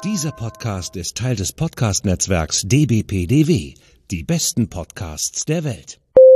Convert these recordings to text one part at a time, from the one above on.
Dieser Podcast ist Teil des Podcast-Netzwerks dbpdw. Die besten Podcasts der Welt.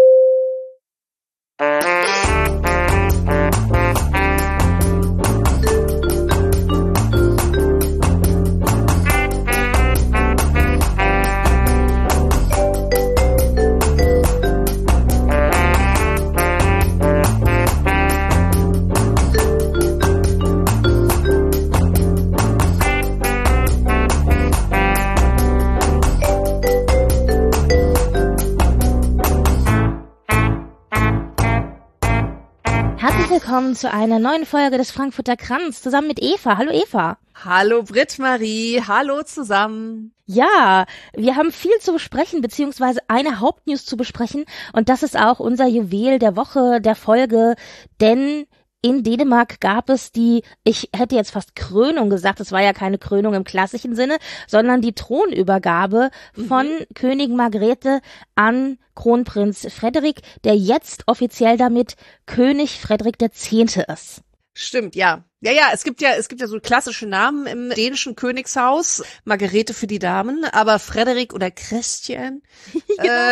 Willkommen zu einer neuen Folge des Frankfurter Kranz zusammen mit Eva. Hallo Eva. Hallo Britt-Marie, hallo zusammen. Ja, wir haben viel zu besprechen, beziehungsweise eine Hauptnews zu besprechen und das ist auch unser Juwel der Woche, der Folge, denn in Dänemark gab es ich hätte jetzt fast Krönung gesagt, es war ja keine Krönung im klassischen Sinne, sondern die Thronübergabe von Königin Margrethe an Kronprinz Frederik, der jetzt offiziell damit König Frederik X. ist. Stimmt, ja. Ja, es gibt ja so klassische Namen im dänischen Königshaus. Margarete für die Damen, aber Frederik oder Christian. Genau.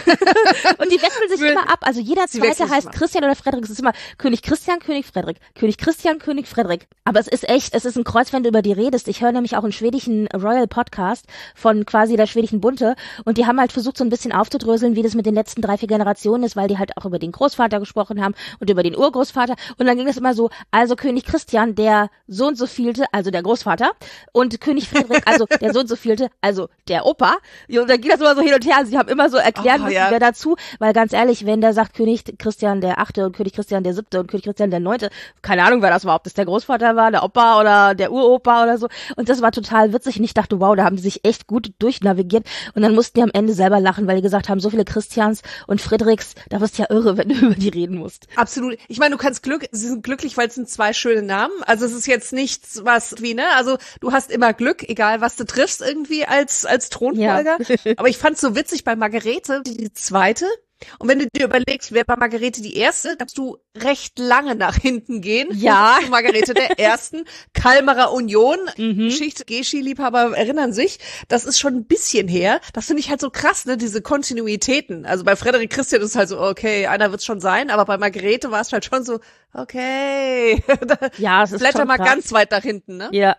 Und die wechseln sich immer ab. Also jeder zweite heißt Christian oder Frederik. Es ist immer König Christian, König Frederik. König Christian, König Frederik. Aber es ist ein Kreuz, wenn du über die redest. Ich höre nämlich auch einen schwedischen Royal Podcast von quasi der schwedischen Bunte. Und die haben halt versucht, so ein bisschen aufzudröseln, wie das mit den letzten 3-4 Generationen ist, weil die halt auch über den Großvater gesprochen haben und über den Urgroßvater. Und dann ging es immer so, also König Christian, der so und so vielte, also der Großvater, und König Frederik, also der so und so vielte, also der Opa. Und dann ging das immer so hin und her. Also die haben immer so erklären müssen, wer dazu, weil ganz ehrlich, wenn der sagt König Christian der 8. und König Christian der 7. und König Christian der 9., keine Ahnung, wer das war, ob das der Großvater war, der Opa oder der Uropa oder so. Und das war total witzig und ich dachte, wow, da haben die sich echt gut durchnavigiert und dann mussten die am Ende selber lachen, weil die gesagt haben, so viele Christians und Friedrichs, da wirst du ja irre, wenn du über die reden musst. Absolut. Ich meine, sie sind glücklich, weil es sind 2 schöne Namen. Also es ist jetzt nichts, was wie, ne? Also du hast immer Glück, egal was du triffst irgendwie als Thronfolger. Ja. Aber ich fand's so witzig bei Margarete, die zweite. Und wenn du dir überlegst, wer war Margarete die erste, darfst du recht lange nach hinten gehen. Ja. Margarete der ersten, Kalmarer Union, Geschichte, Geschi-Liebhaber erinnern sich, das ist schon ein bisschen her. Das finde ich halt so krass, ne, diese Kontinuitäten. Also bei Frederik Christian ist es halt so, okay, einer wird's schon sein, aber bei Margarete war es halt schon so, okay. Ja, es ist Blätter schon mal krass. Ganz weit nach hinten, ne? Ja.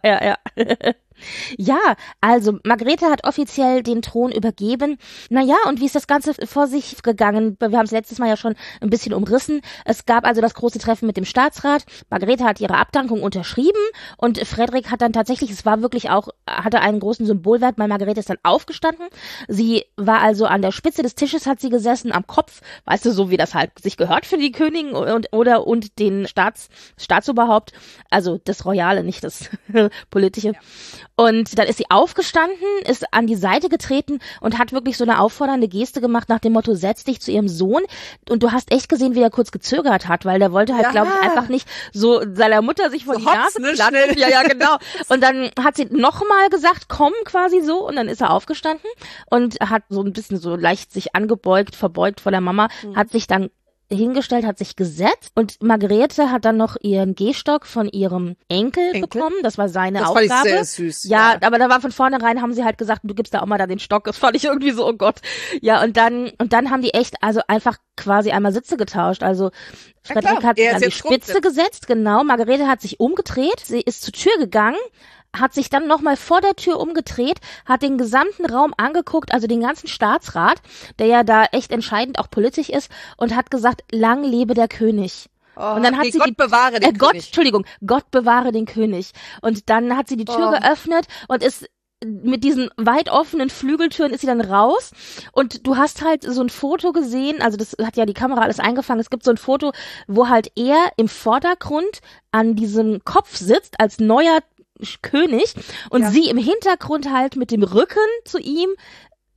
Ja, also Margrethe hat offiziell den Thron übergeben. Naja, und wie ist das Ganze vor sich gegangen? Wir haben es letztes Mal ja schon ein bisschen umrissen. Es gab also das große Treffen mit dem Staatsrat. Margrethe hat ihre Abdankung unterschrieben und Frederik hat dann tatsächlich, es war wirklich auch, hatte einen großen Symbolwert, weil Margrethe ist dann aufgestanden. Sie war also an der Spitze des Tisches, hat sie gesessen, am Kopf, weißt du, so wie das halt sich gehört für die Königin und den Staatsoberhaupt, also das Royale, nicht das Politische. Und dann ist sie aufgestanden, ist an die Seite getreten und hat wirklich so eine auffordernde Geste gemacht nach dem Motto, setz dich zu ihrem Sohn. Und du hast echt gesehen, wie er kurz gezögert hat, weil der wollte halt, glaube ich, einfach nicht so seiner Mutter sich vor so die Nase klatschen. Ja, genau. Und dann hat sie nochmal gesagt, komm, quasi so. Und dann ist er aufgestanden und hat so ein bisschen so leicht sich verbeugt vor der Mama, hat sich dann hingestellt, hat sich gesetzt und Margrethe hat dann noch ihren Gehstock von ihrem Enkel bekommen. Das war seine Aufgabe. Das fand ich sehr süß. Ja, aber da war von vornherein, haben sie halt gesagt, du gibst da auch mal da den Stock. Das fand ich irgendwie so, oh Gott. Ja, und dann haben die echt, also einfach quasi einmal Sitze getauscht. Also Frederik hat sich an die Spitze gesetzt, genau. Margrethe hat sich umgedreht, sie ist zur Tür gegangen, hat sich dann nochmal vor der Tür umgedreht, hat den gesamten Raum angeguckt, also den ganzen Staatsrat, der ja da echt entscheidend auch politisch ist, und hat gesagt, lang lebe der König. Und dann hat sie Gott bewahre den König. Gott bewahre den König. Und dann hat sie die Tür geöffnet und ist mit diesen weit offenen Flügeltüren ist sie dann raus und du hast halt so ein Foto gesehen, also das hat ja die Kamera alles eingefangen, es gibt so ein Foto, wo halt er im Vordergrund an diesem Kopf sitzt als neuer König und sie im Hintergrund halt mit dem Rücken zu ihm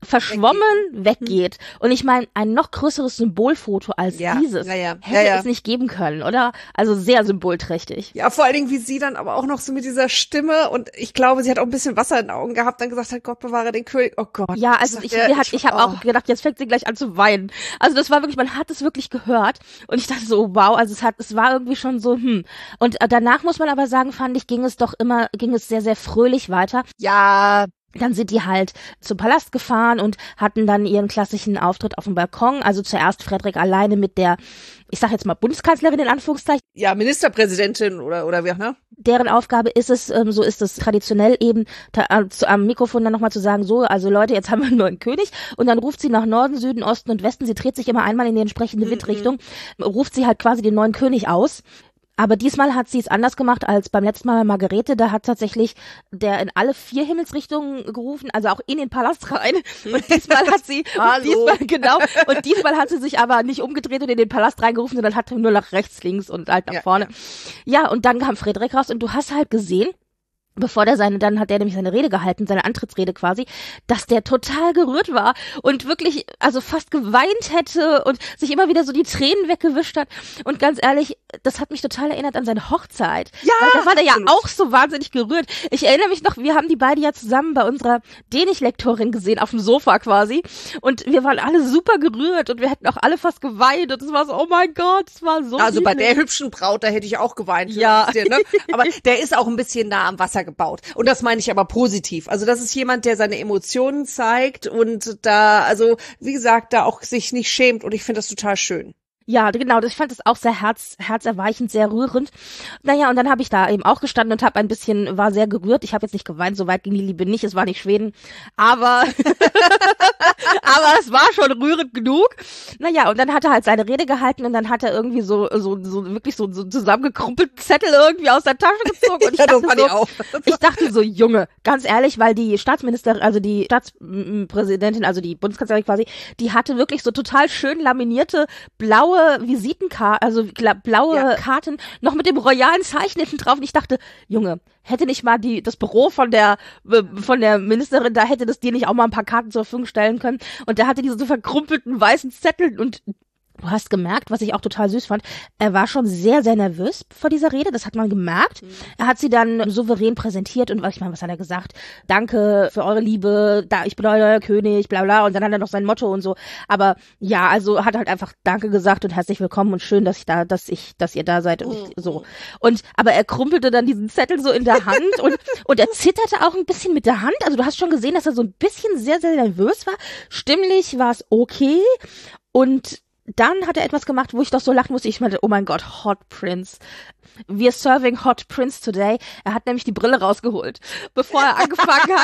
verschwommen weggeht. Und ich meine, ein noch größeres Symbolfoto als dieses hätte es nicht geben können, oder? Also sehr symbolträchtig. Ja, vor allen Dingen, wie sie dann aber auch noch so mit dieser Stimme, und ich glaube, sie hat auch ein bisschen Wasser in den Augen gehabt, dann gesagt hat, Gott bewahre den König. Oh Gott. Ja, also ich habe auch gedacht, jetzt fängt sie gleich an zu weinen. Also das war wirklich, man hat es wirklich gehört und ich dachte so, wow, also es war irgendwie schon so, Und danach muss man aber sagen, fand ich, ging es sehr, sehr fröhlich weiter. Ja. Dann sind die halt zum Palast gefahren und hatten dann ihren klassischen Auftritt auf dem Balkon. Also zuerst Frederik alleine mit der, ich sag jetzt mal Bundeskanzlerin in Anführungszeichen. Ja, Ministerpräsidentin oder wie auch, ne? Deren Aufgabe ist es, so ist es traditionell eben, am Mikrofon dann nochmal zu sagen, so, also Leute, jetzt haben wir einen neuen König. Und dann ruft sie nach Norden, Süden, Osten und Westen. Sie dreht sich immer einmal in die entsprechende Windrichtung, ruft sie halt quasi den neuen König aus. Aber diesmal hat sie es anders gemacht als beim letzten Mal bei Margarete. Da hat tatsächlich der in alle 4 Himmelsrichtungen gerufen, also auch in den Palast rein. Und diesmal hat sie, diesmal hat sie sich aber nicht umgedreht und in den Palast reingerufen, sondern hat nur nach rechts, links und halt nach vorne. Ja, und dann kam Frederik raus und du hast halt gesehen, dann hat er nämlich seine Rede gehalten, seine Antrittsrede quasi, dass der total gerührt war und wirklich, also fast geweint hätte und sich immer wieder so die Tränen weggewischt hat. Und ganz ehrlich, das hat mich total erinnert an seine Hochzeit. Ja! Weil da war der ja auch so wahnsinnig gerührt. Ich erinnere mich noch, wir haben die beiden ja zusammen bei unserer Dänisch-Lektorin gesehen, auf dem Sofa quasi. Und wir waren alle super gerührt und wir hätten auch alle fast geweint. Und es war so, oh mein Gott, es war so Also bei der hübschen Braut, da hätte ich auch geweint. Ja. Ne? Aber der ist auch ein bisschen nah am Wasser gebaut. Und das meine ich aber positiv. Also das ist jemand, der seine Emotionen zeigt und da, also wie gesagt, da auch sich nicht schämt, und ich finde das total schön. Ja, genau, ich fand das auch sehr herzerweichend, sehr rührend. Naja, und dann habe ich da eben auch gestanden und war sehr gerührt. Ich habe jetzt nicht geweint, so weit ging die Liebe nicht, es war nicht Schweden, aber es war schon rührend genug. Naja, und dann hat er halt seine Rede gehalten und dann hat er irgendwie so wirklich so zusammengekrumpelten Zettel irgendwie aus der Tasche gezogen und ich dachte so, Junge, ganz ehrlich, weil die die Staatspräsidentin, also die Bundeskanzlerin quasi, die hatte wirklich so total schön laminierte blaue Visitenkarten, also blaue Karten, noch mit dem royalen Zeichen hinten drauf. Und ich dachte, Junge, hätte nicht mal das Büro von der Ministerin, da hätte das dir nicht auch mal ein paar Karten zur Verfügung stellen können. Und der hatte diese so verkrumpelten weißen Zettel und du hast gemerkt, was ich auch total süß fand, er war schon sehr, sehr nervös vor dieser Rede, das hat man gemerkt. Er hat sie dann souverän präsentiert und was hat er gesagt? Danke für eure Liebe, ich bin euer König, bla bla, und dann hat er noch sein Motto und so. Aber ja, also hat halt einfach Danke gesagt und herzlich willkommen und schön, dass ihr da seid und so. Aber er krumpelte dann diesen Zettel so in der Hand und er zitterte auch ein bisschen mit der Hand. Also du hast schon gesehen, dass er so ein bisschen sehr, sehr nervös war. Stimmlich war es okay und dann hat er etwas gemacht, wo ich doch so lachen musste. Ich meinte, oh mein Gott, Hot Prince. We're serving Hot Prince today. Er hat nämlich die Brille rausgeholt, bevor er angefangen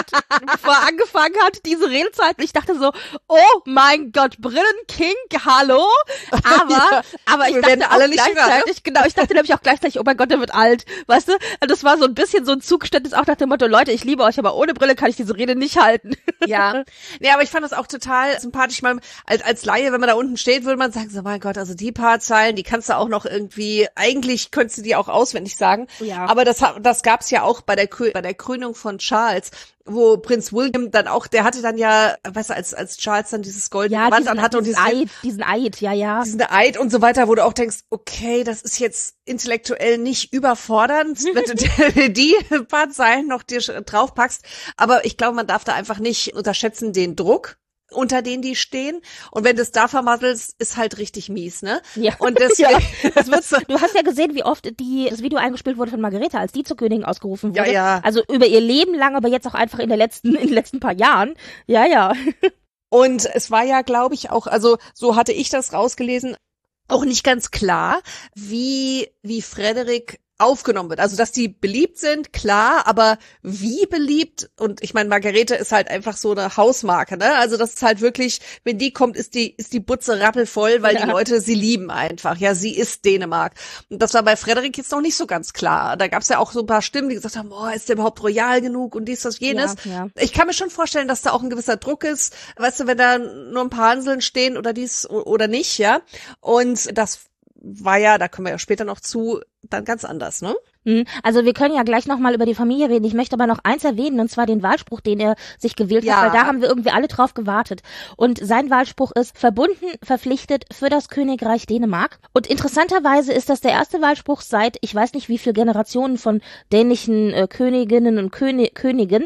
hat, diese Rede zu halten. Ich dachte so, oh mein Gott, Brillenking, hallo? Aber ich dachte alle nicht gleichzeitig, ich dachte nämlich auch gleichzeitig, oh mein Gott, der wird alt, weißt du? Das war so ein bisschen so ein Zugeständnis auch nach dem Motto, Leute, ich liebe euch, aber ohne Brille kann ich diese Rede nicht halten. Ja. Nee, aber ich fand das auch total sympathisch. Man, als Laie, wenn man da unten steht, würde man sagen, so mein Gott, also die paar Zeilen, die kannst du auch noch irgendwie, eigentlich könntest du die auch auswendig sagen. Ja. Aber das gab's ja auch bei der Krönung von Charles, wo Prinz William dann auch, der hatte dann ja, weißt du, als Charles dann dieses goldene Gewand anhatte und diesen Eid und so weiter, wo du auch denkst, okay, das ist jetzt intellektuell nicht überfordernd, wenn du die paar Zeilen noch dir draufpackst. Aber ich glaube, man darf da einfach nicht unterschätzen den Druck, unter denen die stehen. Und wenn du es da vermasselst, ist halt richtig mies, ne? Ja. Und deswegen, du hast ja gesehen, wie oft das Video eingespielt wurde von Margarete, als die zur Königin ausgerufen wurde. Ja. Also über ihr Leben lang, aber jetzt auch einfach in den letzten paar Jahren. Ja. Und es war ja, glaube ich, auch, also so hatte ich das rausgelesen, auch nicht ganz klar, wie Frederik aufgenommen wird. Also, dass die beliebt sind, klar, aber wie beliebt? Und ich meine, Margarete ist halt einfach so eine Hausmarke, ne? Also, das ist halt wirklich, wenn die kommt, ist die Butze rappelvoll, weil die Leute sie lieben einfach. Ja, sie ist Dänemark. Und das war bei Frederik jetzt noch nicht so ganz klar. Da gab's ja auch so ein paar Stimmen, die gesagt haben, ist der überhaupt royal genug und dies, das, jenes. Ja. Ich kann mir schon vorstellen, dass da auch ein gewisser Druck ist. Weißt du, wenn da nur ein paar Hanseln stehen oder dies oder nicht, ja? Und das war ja, da kommen wir ja später noch zu, dann ganz anders, ne? Also wir können ja gleich nochmal über die Familie reden. Ich möchte aber noch eins erwähnen, und zwar den Wahlspruch, den er sich gewählt hat, weil da haben wir irgendwie alle drauf gewartet. Und sein Wahlspruch ist: verbunden, verpflichtet für das Königreich Dänemark. Und interessanterweise ist das der erste Wahlspruch seit, ich weiß nicht wie viele Generationen von dänischen Königinnen und Königen,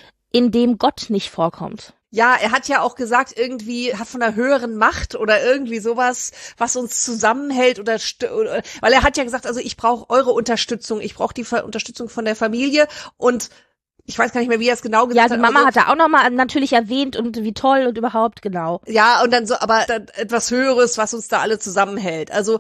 in dem Gott nicht vorkommt. Ja, er hat ja auch gesagt, irgendwie hat von einer höheren Macht oder irgendwie sowas, was uns zusammenhält oder weil er hat ja gesagt, also ich brauche eure Unterstützung, ich brauche die Unterstützung von der Familie, und ich weiß gar nicht mehr, wie er es genau gesagt hat. Ja, die Mama hat er auch nochmal natürlich erwähnt und wie toll und überhaupt, genau. Ja, und dann so, aber dann etwas Höheres, was uns da alle zusammenhält. Also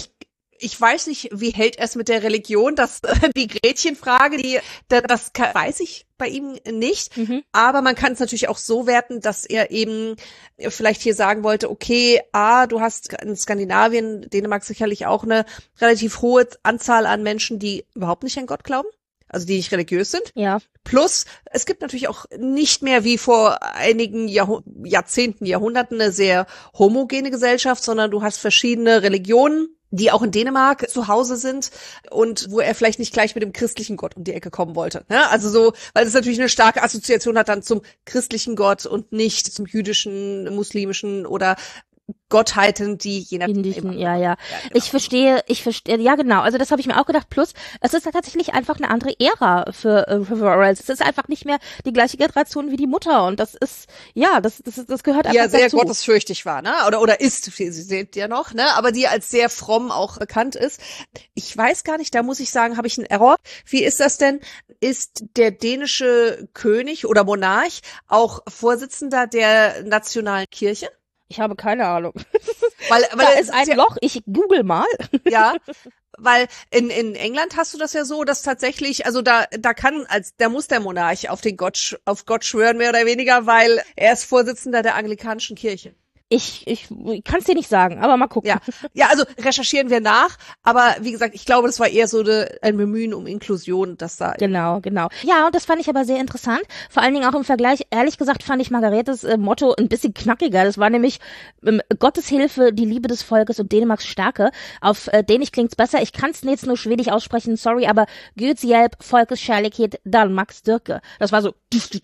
ich weiß nicht, wie hält er es mit der Religion, die Gretchenfrage, das weiß ich bei ihm nicht. Aber man kann es natürlich auch so werten, dass er eben vielleicht hier sagen wollte, okay, du hast in Skandinavien, Dänemark sicherlich auch eine relativ hohe Anzahl an Menschen, die überhaupt nicht an Gott glauben. Also die nicht religiös sind. Ja. Plus, es gibt natürlich auch nicht mehr wie vor einigen Jahrzehnten, Jahrhunderten eine sehr homogene Gesellschaft, sondern du hast verschiedene Religionen, die auch in Dänemark zu Hause sind und wo er vielleicht nicht gleich mit dem christlichen Gott um die Ecke kommen wollte. Ja, also so, weil es natürlich eine starke Assoziation hat dann zum christlichen Gott und nicht zum jüdischen, muslimischen oder Gottheiten, die je nachdem. Ja. Genau. Ich verstehe, ja genau, also das habe ich mir auch gedacht, plus es ist ja tatsächlich einfach eine andere Ära für Royals. Es ist einfach nicht mehr die gleiche Generation wie die Mutter, und das ist, ja, das gehört einfach dazu. Die ja sehr gottesfürchtig war, ne, oder ist, Sie seht ja noch, ne, aber die als sehr fromm auch bekannt ist. Ich weiß gar nicht, da muss ich sagen, habe ich einen Error. Wie ist das denn? Ist der dänische König oder Monarch auch Vorsitzender der nationalen Kirche? Ich habe keine Ahnung. Weil da ist ein Loch, ich google mal. Ja, weil in England hast du das ja so, dass tatsächlich, also da muss der Monarch auf Gott schwören, mehr oder weniger, weil er ist Vorsitzender der anglikanischen Kirche. Ich kann es dir nicht sagen, aber mal gucken. Ja, also recherchieren wir nach, aber wie gesagt, ich glaube, das war eher so ein Bemühen um Inklusion, dass da. Genau. Ja, und das fand ich aber sehr interessant, vor allen Dingen auch im Vergleich, ehrlich gesagt fand ich Margaretes Motto ein bisschen knackiger, das war nämlich Gottes Hilfe, die Liebe des Volkes und Dänemarks Stärke. Auf Dänisch klingt's besser, ich kann es jetzt nur schwedisch aussprechen, sorry, aber Guds Hjälp, Volkes Kärlighet, Danmarks Styrke. Das war so,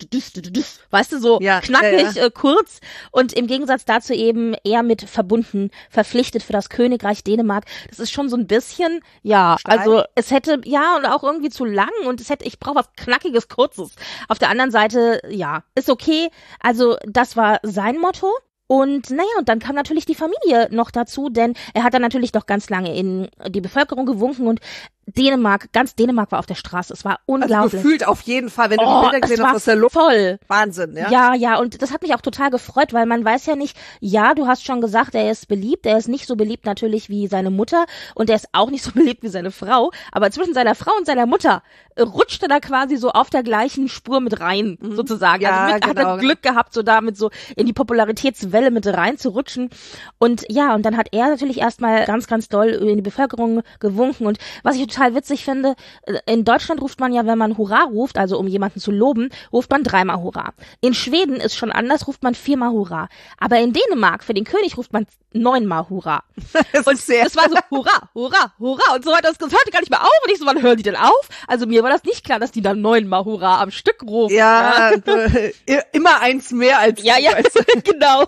weißt du, so knackig, kurz, und im Gegensatz dazu eben eher mit verbunden, verpflichtet für das Königreich Dänemark. Das ist schon so ein bisschen, ja, steil. Also es hätte, und auch irgendwie zu lang, und ich brauche was Knackiges, Kurzes. Auf der anderen Seite, ja, ist okay. Also das war sein Motto. Und und dann kam natürlich die Familie noch dazu, denn er hat dann natürlich noch ganz lange in die Bevölkerung gewunken, und ganz Dänemark war auf der Straße. Es war unglaublich. Also gefühlt auf jeden Fall, wenn du die Bilder gesehen hast aus der Luft. Voll. Wahnsinn, ja. Ja, und das hat mich auch total gefreut, weil man weiß ja nicht, du hast schon gesagt, er ist beliebt, er ist nicht so beliebt natürlich wie seine Mutter, und er ist auch nicht so beliebt wie seine Frau, aber zwischen seiner Frau und seiner Mutter rutscht er da quasi so auf der gleichen Spur mit rein, sozusagen. Ja, also hat er Glück gehabt, so damit so in die Popularitätswelle mit rein zu rutschen. Und und dann hat er natürlich erstmal ganz, ganz doll in die Bevölkerung gewunken. Und was ich total witzig finde, in Deutschland ruft man ja, wenn man Hurra ruft, also um jemanden zu loben, ruft man 3-mal Hurra. In Schweden ist schon anders, ruft man 4-mal Hurra. Aber in Dänemark, für den König, ruft man 9-mal Hurra. Und es war so Hurra, Hurra, Hurra und so weiter. Das hörte gar nicht mehr auf. Und ich so, wann hören die denn auf? Also mir war das nicht klar, dass die dann 9-mal Hurra am Stück rufen. Ja. Immer eins mehr als ja, genau.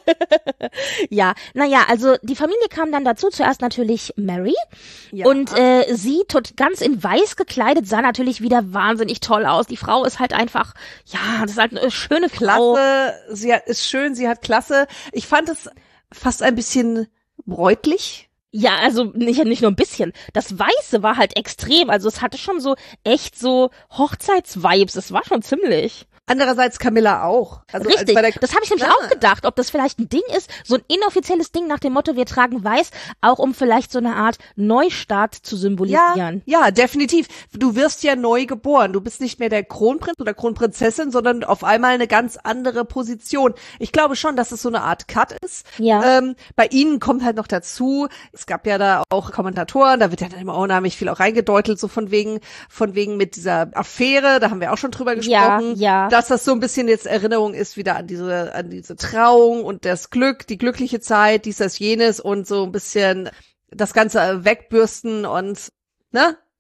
Ja, also die Familie kam dann dazu. Zuerst natürlich Mary. Ja. Und sie, ganz in weiß gekleidet, sah natürlich wieder wahnsinnig toll aus. Die Frau ist halt einfach, das ist halt eine schöne Frau. Klasse, ist schön, sie hat Klasse. Ich fand es fast ein bisschen bräutlich. Ja, also nicht nur ein bisschen. Das Weiße war halt extrem. Also es hatte schon so echt so Hochzeitsvibes. Es war schon ziemlich. Andererseits Camilla auch. Also richtig, das habe ich nämlich auch gedacht, ob das vielleicht ein Ding ist, so ein inoffizielles Ding nach dem Motto, wir tragen weiß, auch um vielleicht so eine Art Neustart zu symbolisieren. Ja, definitiv. Du wirst ja neu geboren. Du bist nicht mehr der Kronprinz oder Kronprinzessin, sondern auf einmal eine ganz andere Position. Ich glaube schon, dass es so eine Art Cut ist. Ja. Bei ihnen kommt halt noch dazu, es gab ja da auch Kommentatoren, da wird ja dann immer unheimlich viel auch reingedeutelt, so von wegen mit dieser Affäre, da haben wir auch schon drüber gesprochen. Ja. Dass das so ein bisschen jetzt Erinnerung ist wieder an diese Trauung und das Glück, die glückliche Zeit, dies, das, jenes und so ein bisschen das Ganze wegbürsten und,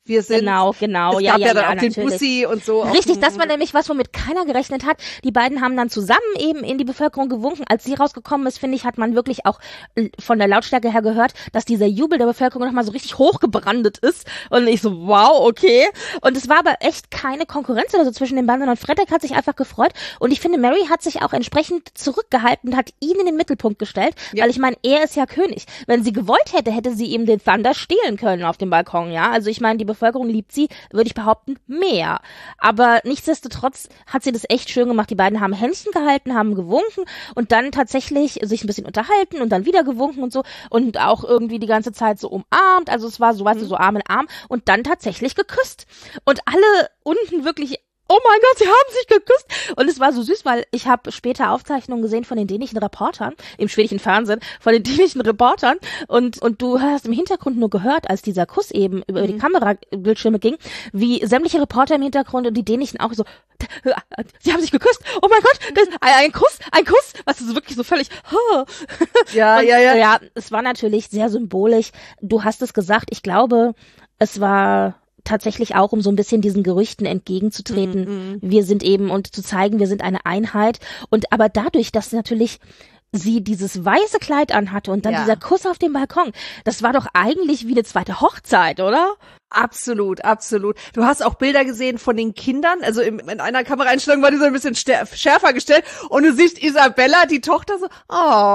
wir sind. Genau. Es gab ja dann auch den Bussi und so. Richtig, das war nämlich was, womit keiner gerechnet hat. Die beiden haben dann zusammen eben in die Bevölkerung gewunken. Als sie rausgekommen ist, finde ich, hat man wirklich auch von der Lautstärke her gehört, dass dieser Jubel der Bevölkerung nochmal so richtig hochgebrandet ist. Und ich so, wow, okay. Und es war aber echt keine Konkurrenz oder so zwischen den beiden, sondern Fredrik hat sich einfach gefreut. Und ich finde, Mary hat sich auch entsprechend zurückgehalten und hat ihn in den Mittelpunkt gestellt, weil ich meine, er ist ja König. Wenn sie gewollt hätte, hätte sie ihm den Thunder stehlen können auf dem Balkon, ja. Also ich meine, die Bevölkerung liebt sie, würde ich behaupten, mehr. Aber nichtsdestotrotz hat sie das echt schön gemacht. Die beiden haben Händchen gehalten, haben gewunken und dann tatsächlich sich ein bisschen unterhalten und dann wieder gewunken und so und auch irgendwie die ganze Zeit so umarmt. Also es war so, weißt du, so Arm in Arm und dann tatsächlich geküsst. Und alle unten wirklich, oh mein Gott, sie haben sich geküsst. Und es war so süß, weil ich habe später Aufzeichnungen gesehen von den dänischen Reportern, im schwedischen Fernsehen, von den dänischen Reportern. Und du hast im Hintergrund nur gehört, als dieser Kuss eben über die Kamerabildschirme ging, wie sämtliche Reporter im Hintergrund und die dänischen auch so, sie haben sich geküsst. Oh mein Gott, ein Kuss. Was ist wirklich so völlig, Ja. Ja, es war natürlich sehr symbolisch. Du hast es gesagt, ich glaube, es war tatsächlich auch, um so ein bisschen diesen Gerüchten entgegenzutreten. Wir sind eben, und zu zeigen, wir sind eine Einheit. Und aber dadurch, dass natürlich sie dieses weiße Kleid anhatte und dann dieser Kuss auf dem Balkon, das war doch eigentlich wie eine zweite Hochzeit, oder? Absolut. Du hast auch Bilder gesehen von den Kindern, also in einer Kameraeinstellung war die so ein bisschen schärfer gestellt und du siehst Isabella, die Tochter so, oh.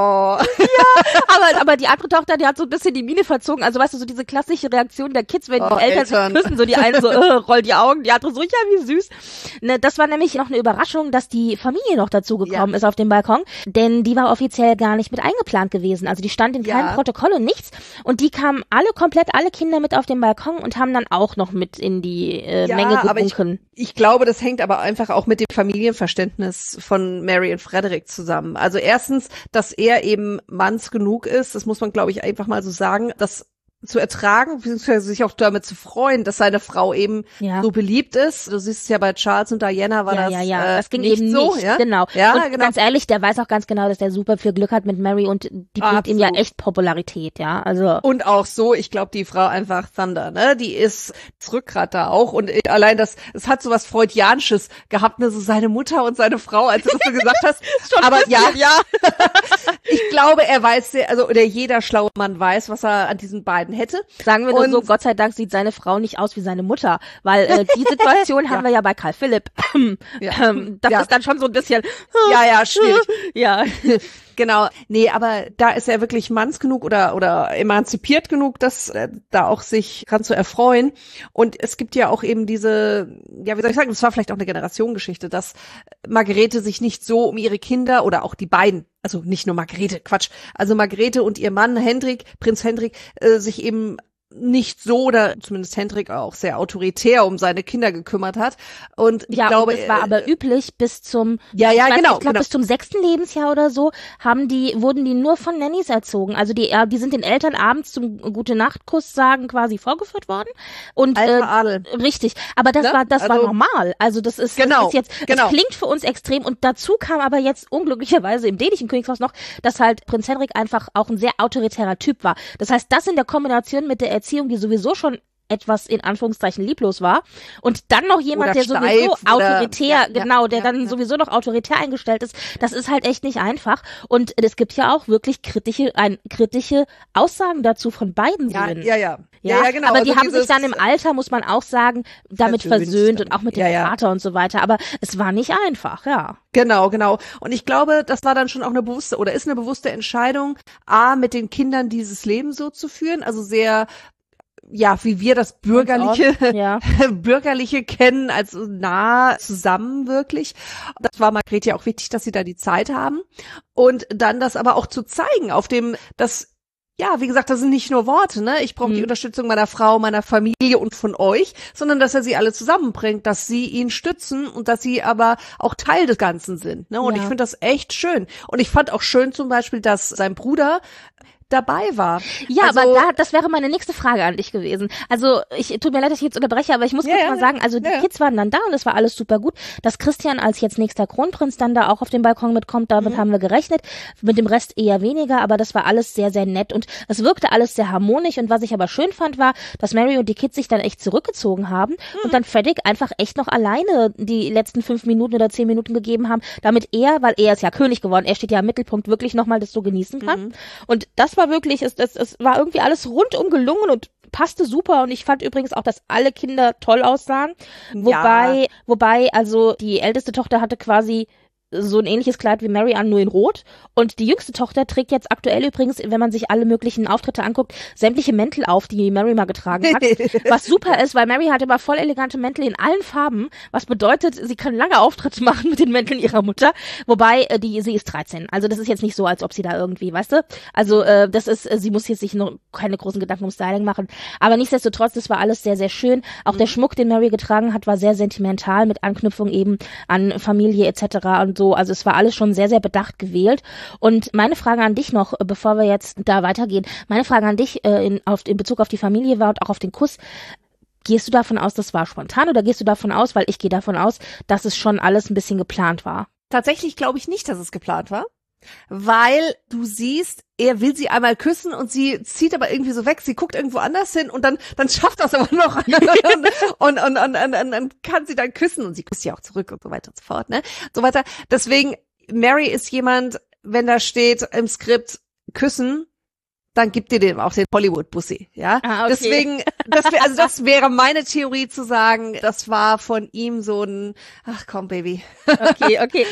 Ja, aber die andere Tochter, die hat so ein bisschen die Miene verzogen, also weißt du, so diese klassische Reaktion der Kids, wenn die Eltern sich küssen, so die eine so, rollt die Augen, die andere so, ja, wie süß. Ne, das war nämlich noch eine Überraschung, dass die Familie noch dazu gekommen ist auf dem Balkon, denn die war offiziell gar nicht mit eingeplant gewesen, also die stand in keinem Protokoll und nichts und die kamen alle Kinder mit auf den Balkon und haben dann auch noch mit in die Menge gewunken. Ich glaube, das hängt aber einfach auch mit dem Familienverständnis von Mary und Frederick zusammen. Also erstens, dass er eben manns genug ist, das muss man, glaube ich, einfach mal so sagen, dass zu ertragen, beziehungsweise sich auch damit zu freuen, dass seine Frau eben so beliebt ist. Du siehst es ja bei Charles und Diana war das ging nicht eben so, nicht, ja? Genau. Ja, und genau. ganz ehrlich, der weiß auch ganz genau, dass der super viel Glück hat mit Mary und die bringt ihm ja echt Popularität, ja, also. Und auch so, ich glaube, die Frau einfach Thunder, ne, die ist das Rückgrat da auch und allein es hat so was Freudianisches gehabt, ne, so seine Mutter und seine Frau, als du das so gesagt hast. Aber bisschen, ja. Ich glaube, er weiß, oder jeder schlaue Mann weiß, was er an diesen beiden hätte. Sagen wir nur so, Gott sei Dank sieht seine Frau nicht aus wie seine Mutter, weil die Situation haben wir ja bei Karl Philipp. Das ist dann schon so ein bisschen schwierig. Ja. Genau. Nee, aber da ist er wirklich manns genug oder emanzipiert genug, das da auch sich dran zu erfreuen. Und es gibt ja auch eben diese, ja, wie soll ich sagen, das war vielleicht auch eine Generationengeschichte, dass Margarete sich nicht so um ihre Kinder oder auch die beiden, also nicht nur Margarete, Quatsch, also Margarete und ihr Mann Prinz Hendrik, sich eben nicht so, oder zumindest Hendrik auch sehr autoritär um seine Kinder gekümmert hat. Und ich glaube, und es war aber üblich bis zum, genau. bis zum 6. Lebensjahr oder so, wurden die nur von Nannies erzogen. Also die sind den Eltern abends zum Gute-Nacht-Kuss sagen quasi vorgeführt worden. Und, alter Adel. Richtig. Aber das war normal. Also das ist jetzt, das klingt für uns extrem. Und dazu kam aber jetzt unglücklicherweise im dänischen Königshaus noch, dass halt Prinz Hendrik einfach auch ein sehr autoritärer Typ war. Das heißt, das in der Kombination mit der Erziehung, die sowieso schon etwas in Anführungszeichen lieblos war und dann noch jemand, oder der sowieso autoritär, der sowieso noch autoritär eingestellt ist, das ist halt echt nicht einfach und es gibt ja auch wirklich kritische Aussagen dazu von beiden Söhnen. Ja, genau. Aber die also haben sich dann im Alter, muss man auch sagen, damit versöhnt und auch mit dem Vater und so weiter, aber es war nicht einfach, ja. Genau. Und ich glaube, das war dann schon auch eine bewusste Entscheidung, mit den Kindern dieses Leben so zu führen, also sehr, wie wir das Bürgerliche kennen, als nah zusammen wirklich. Das war Margrethe ja auch wichtig, dass sie da die Zeit haben. Und dann das aber auch zu zeigen, wie gesagt, das sind nicht nur Worte, ne? Ich brauche die Unterstützung meiner Frau, meiner Familie und von euch, sondern dass er sie alle zusammenbringt, dass sie ihn stützen und dass sie aber auch Teil des Ganzen sind, ne? Und ich finde das echt schön. Und ich fand auch schön zum Beispiel, dass sein Bruder dabei war. Ja, also, aber das wäre meine nächste Frage an dich gewesen. Also tut mir leid, dass ich jetzt unterbreche, aber ich muss kurz mal sagen, also die Kids waren dann da und es war alles super gut. Dass Christian als jetzt nächster Kronprinz dann da auch auf den Balkon mitkommt, damit haben wir gerechnet. Mit dem Rest eher weniger, aber das war alles sehr, sehr nett und es wirkte alles sehr harmonisch und was ich aber schön fand, war, dass Mary und die Kids sich dann echt zurückgezogen haben und dann Fredrik einfach echt noch alleine die letzten 5 Minuten oder 10 Minuten gegeben haben, damit er, weil er ist ja König geworden, er steht ja im Mittelpunkt, wirklich nochmal das so genießen kann. Und das war wirklich, es war irgendwie alles rundum gelungen und passte super und ich fand übrigens auch, dass alle Kinder toll aussahen. Wobei, also die älteste Tochter hatte quasi so ein ähnliches Kleid wie Mary an, nur in Rot. Und die jüngste Tochter trägt jetzt aktuell übrigens, wenn man sich alle möglichen Auftritte anguckt, sämtliche Mäntel auf, die Mary mal getragen hat. Was super ist, weil Mary hat immer voll elegante Mäntel in allen Farben, was bedeutet, sie kann lange Auftritte machen mit den Mänteln ihrer Mutter. Wobei, sie ist 13. Also das ist jetzt nicht so, als ob sie da irgendwie, weißt du? Also sie muss jetzt sich noch keine großen Gedanken um Styling machen. Aber nichtsdestotrotz, das war alles sehr, sehr schön. Auch der Schmuck, den Mary getragen hat, war sehr sentimental, mit Anknüpfung eben an Familie etc. und so. Also es war alles schon sehr, sehr bedacht gewählt. Und meine Frage an dich noch, bevor wir jetzt da weitergehen, meine Frage an dich in Bezug auf die Familie war und auch auf den Kuss, gehst du davon aus, das war spontan oder gehst du davon aus, weil ich gehe davon aus, dass es schon alles ein bisschen geplant war? Tatsächlich glaube ich nicht, dass es geplant war. Weil du siehst, er will sie einmal küssen und sie zieht aber irgendwie so weg, sie guckt irgendwo anders hin und dann schafft das aber noch und kann sie dann küssen und sie küsst ja auch zurück und so weiter und so fort, ne? So weiter. Deswegen, Mary ist jemand, wenn da steht im Skript küssen, dann gibt ihr dem auch den Hollywood-Bussi, ja. Okay. Deswegen, das wäre meine Theorie zu sagen, das war von ihm so ein, ach komm, Baby. Okay.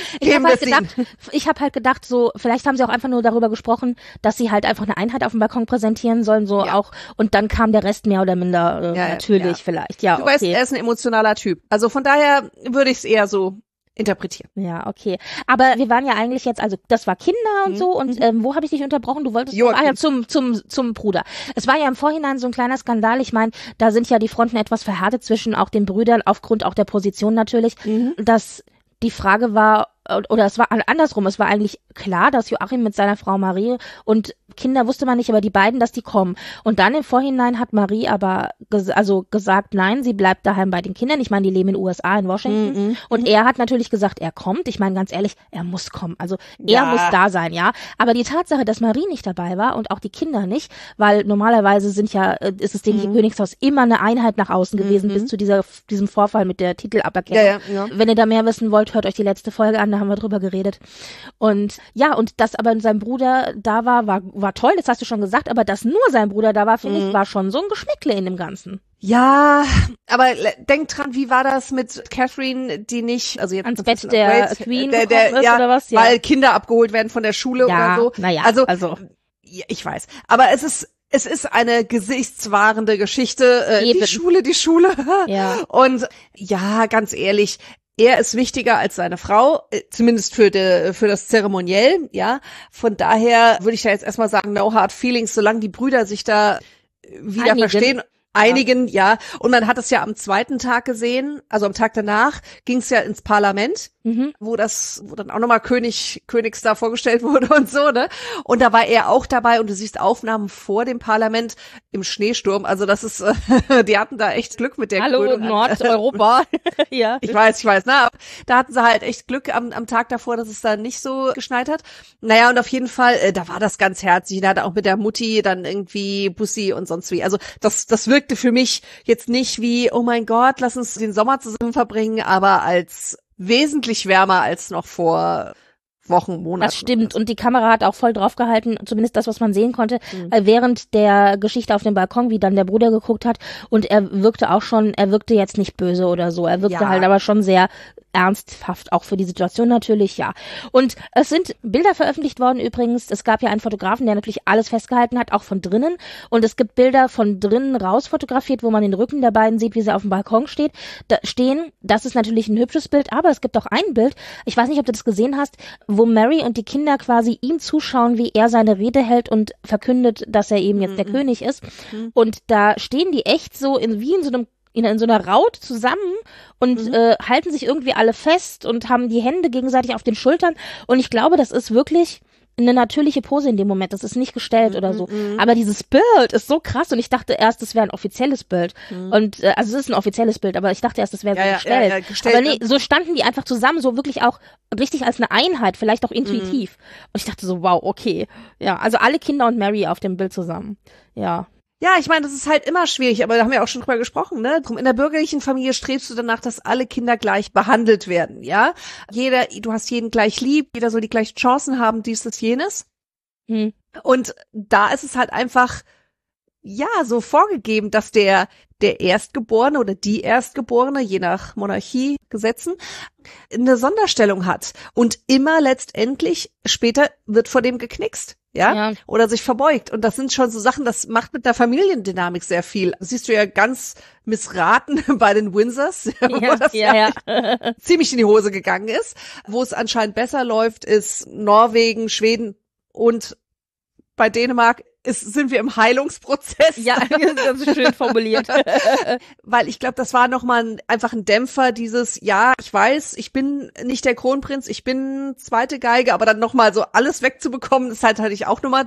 Ich habe halt gedacht, so, vielleicht haben sie auch einfach nur darüber gesprochen, dass sie halt einfach eine Einheit auf dem Balkon präsentieren sollen, so auch, und dann kam der Rest mehr oder minder, natürlich vielleicht, ja. Du weißt, er ist ein emotionaler Typ. Also von daher würde ich es eher so interpretieren. Ja, okay. Aber wir waren ja eigentlich jetzt, also das war Kinder und so und wo habe ich dich unterbrochen? Du wolltest zum Bruder. Es war ja im Vorhinein so ein kleiner Skandal. Ich meine, da sind ja die Fronten etwas verhärtet zwischen auch den Brüdern, aufgrund auch der Position natürlich, dass die Frage war, oder es war andersrum, es war eigentlich klar, dass Joachim mit seiner Frau Marie und Kinder wusste man nicht, aber die beiden, dass die kommen. Und dann im Vorhinein hat Marie aber gesagt, nein, sie bleibt daheim bei den Kindern. Ich meine, die leben in den USA, in Washington. Und er hat natürlich gesagt, er kommt. Ich meine, ganz ehrlich, er muss kommen. Also er muss da sein, ja. Aber die Tatsache, dass Marie nicht dabei war und auch die Kinder nicht, weil normalerweise ist es dem Königshaus immer eine Einheit nach außen gewesen, bis zu diesem Vorfall mit der Titelaberkennung. Ja. Wenn ihr da mehr wissen wollt, hört euch die letzte Folge an, da haben wir drüber geredet. Und ja, und dass aber sein Bruder da war toll, das hast du schon gesagt, aber dass nur sein Bruder da war, finde ich, war schon so ein Geschmäckle in dem Ganzen. Ja, aber denk dran, wie war das mit Catherine, die nicht, also jetzt ans Bett der Queen gekommen ist, oder was? Ja, weil Kinder abgeholt werden von der Schule oder so. Naja, also ja, ich weiß. Aber es ist eine gesichtswahrende Geschichte. Die Schule. Ja. Und ja, ganz ehrlich, er ist wichtiger als seine Frau, zumindest für das Zeremoniell, ja. Von daher würde ich da jetzt erstmal sagen, no hard feelings, solange die Brüder sich da wieder verstehen. Einigen, ja. Und man hat es ja am zweiten Tag gesehen, also am Tag danach ging es ja ins Parlament, wo dann auch nochmal Königsstar vorgestellt wurde und so, ne? Und da war er auch dabei und du siehst Aufnahmen vor dem Parlament im Schneesturm. Also das ist, die hatten da echt Glück mit der Krönung. Hallo, Nordeuropa. Ja. Ich weiß, ne? Da hatten sie halt echt Glück am Tag davor, dass es da nicht so geschneit hat. Naja, und auf jeden Fall, da war das ganz herzlich. Da hat er auch mit der Mutti dann irgendwie Bussi und sonst wie. Also das wirkte für mich jetzt nicht wie, oh mein Gott, lass uns den Sommer zusammen verbringen, aber als wesentlich wärmer als noch vor Wochen, Monaten. Das stimmt. Und die Kamera hat auch voll drauf gehalten, zumindest das, was man sehen konnte, während der Geschichte auf dem Balkon, wie dann der Bruder geguckt hat. Und er wirkte jetzt nicht böse oder so. Er wirkte halt aber schon sehr ernsthaft, auch für die Situation natürlich, ja. Und es sind Bilder veröffentlicht worden übrigens. Es gab ja einen Fotografen, der natürlich alles festgehalten hat, auch von drinnen. Und es gibt Bilder von drinnen raus fotografiert, wo man den Rücken der beiden sieht, wie sie auf dem Balkon stehen. Das ist natürlich ein hübsches Bild, aber es gibt auch ein Bild, ich weiß nicht, ob du das gesehen hast, wo Mary und die Kinder quasi ihm zuschauen, wie er seine Rede hält und verkündet, dass er eben jetzt der König ist. Und da stehen die echt so wie in so einer Raut zusammen und halten sich irgendwie alle fest und haben die Hände gegenseitig auf den Schultern. Und ich glaube, das ist wirklich eine natürliche Pose in dem Moment. Das ist nicht gestellt oder so. Aber dieses Bild ist so krass und ich dachte erst, das wäre ein offizielles Bild. Und also es ist ein offizielles Bild, aber ich dachte erst, das wäre so gestellt. Ja, gestellt. Aber nee, so standen die einfach zusammen, so wirklich auch richtig als eine Einheit, vielleicht auch intuitiv. Und ich dachte so, wow, okay. Ja, also alle Kinder und Mary auf dem Bild zusammen. Ja. Ja, ich meine, das ist halt immer schwierig, aber da haben wir auch schon drüber gesprochen, ne? In der bürgerlichen Familie strebst du danach, dass alle Kinder gleich behandelt werden, ja? Du hast jeden gleich lieb, jeder soll die gleichen Chancen haben, dies, das, jenes. Und da ist es halt einfach, ja, so vorgegeben, dass der Erstgeborene oder die Erstgeborene, je nach Monarchiegesetzen, eine Sonderstellung hat. Und immer letztendlich, später wird vor dem geknickst. Ja, oder sich verbeugt. Und das sind schon so Sachen, das macht mit der Familiendynamik sehr viel. Das siehst du ja ganz missraten bei den Windsors, wo das ziemlich in die Hose gegangen ist. Wo es anscheinend besser läuft, ist Norwegen, Schweden und bei Dänemark sind wir im Heilungsprozess. Ja, das ist schön formuliert. Weil ich glaube, das war nochmal einfach ein Dämpfer, dieses, ja, ich weiß, ich bin nicht der Kronprinz, ich bin zweite Geige, aber dann nochmal so alles wegzubekommen, das hatte ich auch nochmal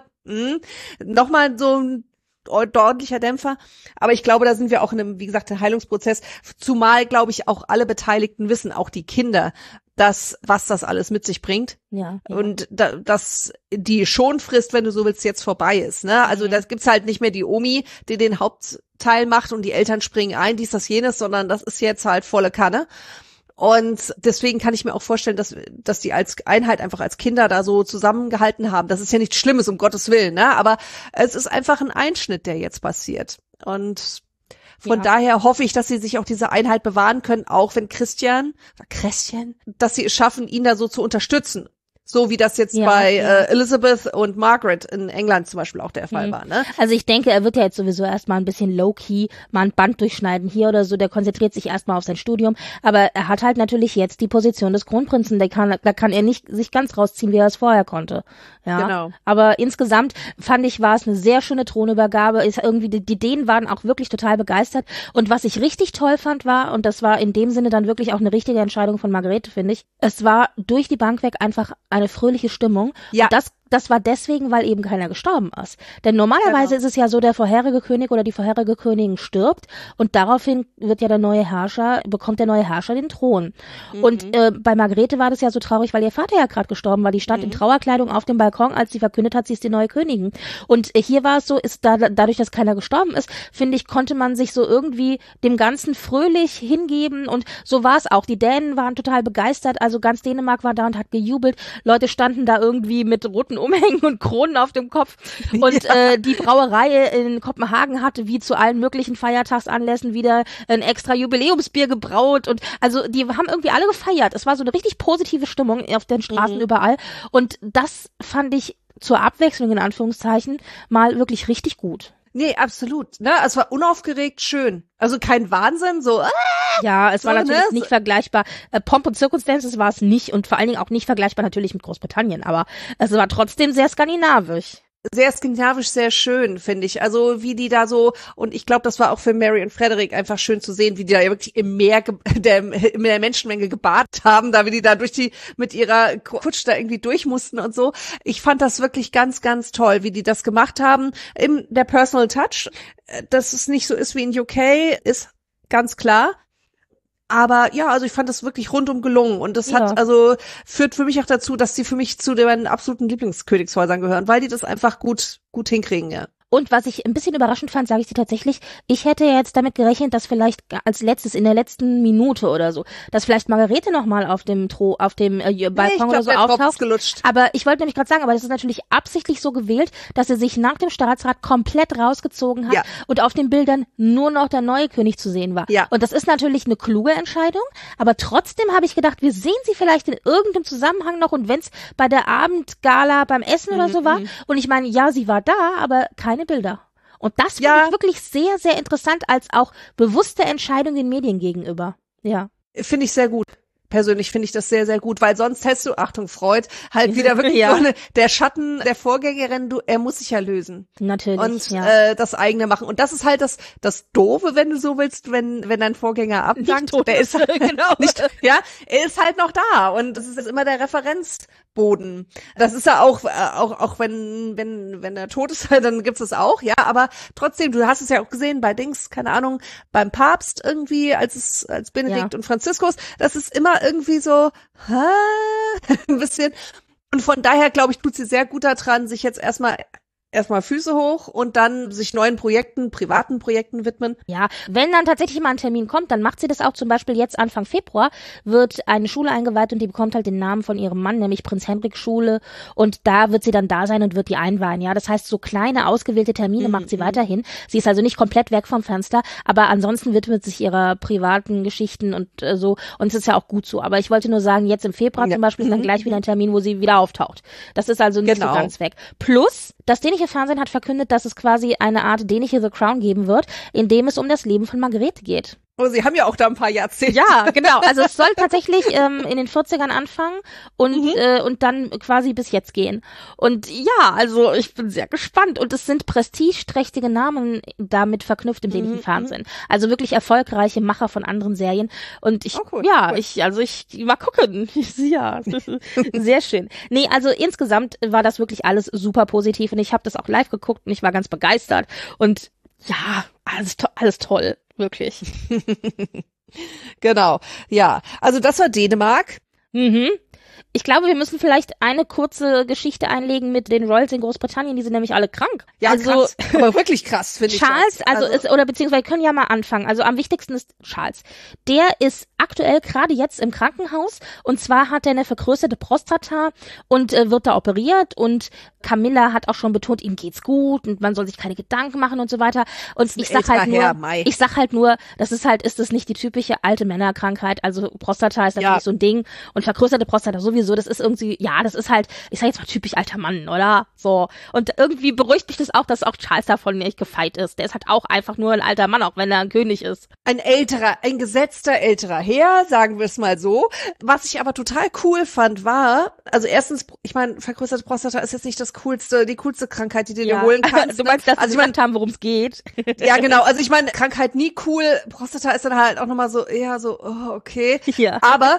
so ein ordentlicher Dämpfer. Aber ich glaube, da sind wir auch in einem, wie gesagt, Heilungsprozess. Zumal, glaube ich, auch alle Beteiligten wissen, auch die Kinder, was das alles mit sich bringt. Ja. Und dass die Schonfrist, wenn du so willst, jetzt vorbei ist. Ne? Also das gibt's halt nicht mehr die Omi, die den Hauptteil macht und die Eltern springen ein, dies, das, jenes, sondern das ist jetzt halt volle Kanne. Und deswegen kann ich mir auch vorstellen, dass die als Einheit einfach als Kinder da so zusammengehalten haben. Das ist ja nichts Schlimmes, um Gottes Willen, ne? Aber es ist einfach ein Einschnitt, der jetzt passiert. Und von daher hoffe ich, dass sie sich auch diese Einheit bewahren können, auch wenn Christian, dass sie es schaffen, ihn da so zu unterstützen. So wie das jetzt bei Elizabeth und Margaret in England zum Beispiel auch der Fall war, ne? Also ich denke, er wird ja jetzt sowieso erstmal ein bisschen low-key, mal ein Band durchschneiden hier oder so, der konzentriert sich erstmal auf sein Studium, aber er hat halt natürlich jetzt die Position des Kronprinzen, da kann er nicht sich ganz rausziehen, wie er es vorher konnte. Ja, genau. Aber insgesamt fand ich, war es eine sehr schöne Thronübergabe, ist irgendwie, die Dänen waren auch wirklich total begeistert und was ich richtig toll fand war, und das war in dem Sinne dann wirklich auch eine richtige Entscheidung von Margarete, finde ich, es war durch die Bank weg einfach eine fröhliche Stimmung. Ja. Und das war deswegen, weil eben keiner gestorben ist. Denn normalerweise ist es ja so, der vorherige König oder die vorherige Königin stirbt und daraufhin bekommt der neue Herrscher den Thron. Und bei Margarete war das ja so traurig, weil ihr Vater ja gerade gestorben war. Die stand in Trauerkleidung auf dem Balkon, als sie verkündet hat, sie ist die neue Königin. Und hier war es so, dadurch, dass keiner gestorben ist, finde ich, konnte man sich so irgendwie dem Ganzen fröhlich hingeben und so war es auch. Die Dänen waren total begeistert, also ganz Dänemark war da und hat gejubelt. Leute standen da irgendwie mit roten Umhängen und Kronen auf dem Kopf und die Brauerei in Kopenhagen hatte wie zu allen möglichen Feiertagsanlässen wieder ein extra Jubiläumsbier gebraut und also die haben irgendwie alle gefeiert. Es war so eine richtig positive Stimmung auf den Straßen überall und das fand ich zur Abwechslung in Anführungszeichen mal wirklich richtig gut. Nee, absolut. Ne, es war unaufgeregt schön. Also kein Wahnsinn, so. Ja, es war natürlich nicht vergleichbar. Pomp und Circumstances war es nicht und vor allen Dingen auch nicht vergleichbar natürlich mit Großbritannien, aber es war trotzdem sehr skandinavisch. Sehr skandinavisch, sehr schön, finde ich. Also wie die da so, und ich glaube, das war auch für Mary und Frederick einfach schön zu sehen, wie die da wirklich im Meer der Menschenmenge gebadet haben, da wie die da mit ihrer Kutsche da irgendwie durch mussten und so. Ich fand das wirklich ganz, ganz toll, wie die das gemacht haben. Der Personal Touch, dass es nicht so ist wie in UK, ist ganz klar. Aber ja, also ich fand das wirklich rundum gelungen und das führt für mich auch dazu, dass sie für mich zu den absoluten Lieblingskönigshäusern gehören, weil die das einfach gut hinkriegen, ja. Und was ich ein bisschen überraschend fand, sage ich dir tatsächlich, ich hätte jetzt damit gerechnet, dass vielleicht als letztes in der letzten Minute oder so, dass vielleicht Margarete nochmal auf dem Balkon oder so auftaucht. Aber ich wollte nämlich gerade sagen, aber das ist natürlich absichtlich so gewählt, dass er sich nach dem Staatsrat komplett rausgezogen hat und auf den Bildern nur noch der neue König zu sehen war. Ja. Und das ist natürlich eine kluge Entscheidung, aber trotzdem habe ich gedacht, wir sehen sie vielleicht in irgendeinem Zusammenhang noch und wenn es bei der Abendgala beim Essen oder so war und ich meine, ja, sie war da, aber keine Bilder. Und das finde ich wirklich sehr, sehr interessant als auch bewusste Entscheidung den Medien gegenüber. Ja. Finde ich sehr gut. Persönlich finde ich das sehr, sehr gut, weil sonst hättest du, Achtung, Freud, halt wieder wirklich so der Schatten der Vorgängerin, er muss sich ja lösen. Natürlich. Und das eigene machen. Und das ist halt das Doofe, wenn du so willst, wenn dein Vorgänger abdankt. Der ist halt er ist halt noch da. Und das ist immer der Referenzpunkt Boden. Das ist ja auch wenn er tot ist, dann gibt's das auch, ja, aber trotzdem, du hast es ja auch gesehen bei Dings, keine Ahnung, beim Papst irgendwie, als Benedikt und Franziskus, das ist immer irgendwie so, ein bisschen. Und von daher, glaube ich, tut sie sehr gut daran, sich jetzt erstmal Füße hoch und dann sich neuen Projekten, privaten Projekten widmen. Ja, wenn dann tatsächlich mal ein Termin kommt, dann macht sie das auch. Zum Beispiel jetzt Anfang Februar wird eine Schule eingeweiht und die bekommt halt den Namen von ihrem Mann, nämlich Prinz Hendrik Schule, und da wird sie dann da sein und wird die einweihen. Ja, das heißt, so kleine ausgewählte Termine macht sie weiterhin. Sie ist also nicht komplett weg vom Fenster, aber ansonsten widmet sich ihrer privaten Geschichten und so, und es ist ja auch gut so. Aber ich wollte nur sagen, jetzt im Februar zum Beispiel ist dann gleich wieder ein Termin, wo sie wieder auftaucht. Das ist also nicht so ganz weg. Plus, das dänische Fernsehen hat verkündet, dass es quasi eine Art dänische The Crown geben wird, in dem es um das Leben von Margrethe geht. Oh, sie haben ja auch da ein paar Jahrzehnte. Ja, genau. Also es soll tatsächlich in den 40ern anfangen und dann quasi bis jetzt gehen. Und ja, also ich bin sehr gespannt. Und es sind prestigeträchtige Namen damit verknüpft im dänischen Fernsehen. Also wirklich erfolgreiche Macher von anderen Serien. Und ich mal gucken. Ja, sehr schön. Nee, also insgesamt war das wirklich alles super positiv und ich habe das auch live geguckt und ich war ganz begeistert. Und ja, alles toll. Wirklich. Genau, ja. Also das war Dänemark. Ich glaube, wir müssen vielleicht eine kurze Geschichte einlegen mit den Royals in Großbritannien. Die sind nämlich alle krank. Ja, also, krass. Aber wirklich krass, finde ich. Charles, beziehungsweise wir können ja mal anfangen. Also am wichtigsten ist Charles. Der ist aktuell gerade jetzt im Krankenhaus und zwar hat er eine vergrößerte Prostata und wird da operiert und Camilla hat auch schon betont, ihm geht's gut und man soll sich keine Gedanken machen und so weiter. Und ich sag halt nur, ist das nicht die typische alte Männerkrankheit? Also Prostata ist natürlich so ein Ding und vergrößerte Prostata sowieso, das ist irgendwie, ja, das ist halt, ich sag jetzt mal typisch alter Mann, oder? So. Und irgendwie beruhigt mich das auch, dass auch Charles davon nicht gefeit ist. Der ist halt auch einfach nur ein alter Mann, auch wenn er ein König ist. Ein gesetzter älterer Herr, sagen wir es mal so. Was ich aber total cool fand, war, also erstens, ich meine, vergrößerte Prostata ist jetzt nicht die coolste Krankheit, die du dir holen kannst. Du meinst, dass sie haben, worum es geht. Ja, genau. Also ich meine, Krankheit nie cool. Prostata ist dann halt auch nochmal so, eher so, oh, okay. Ja. Aber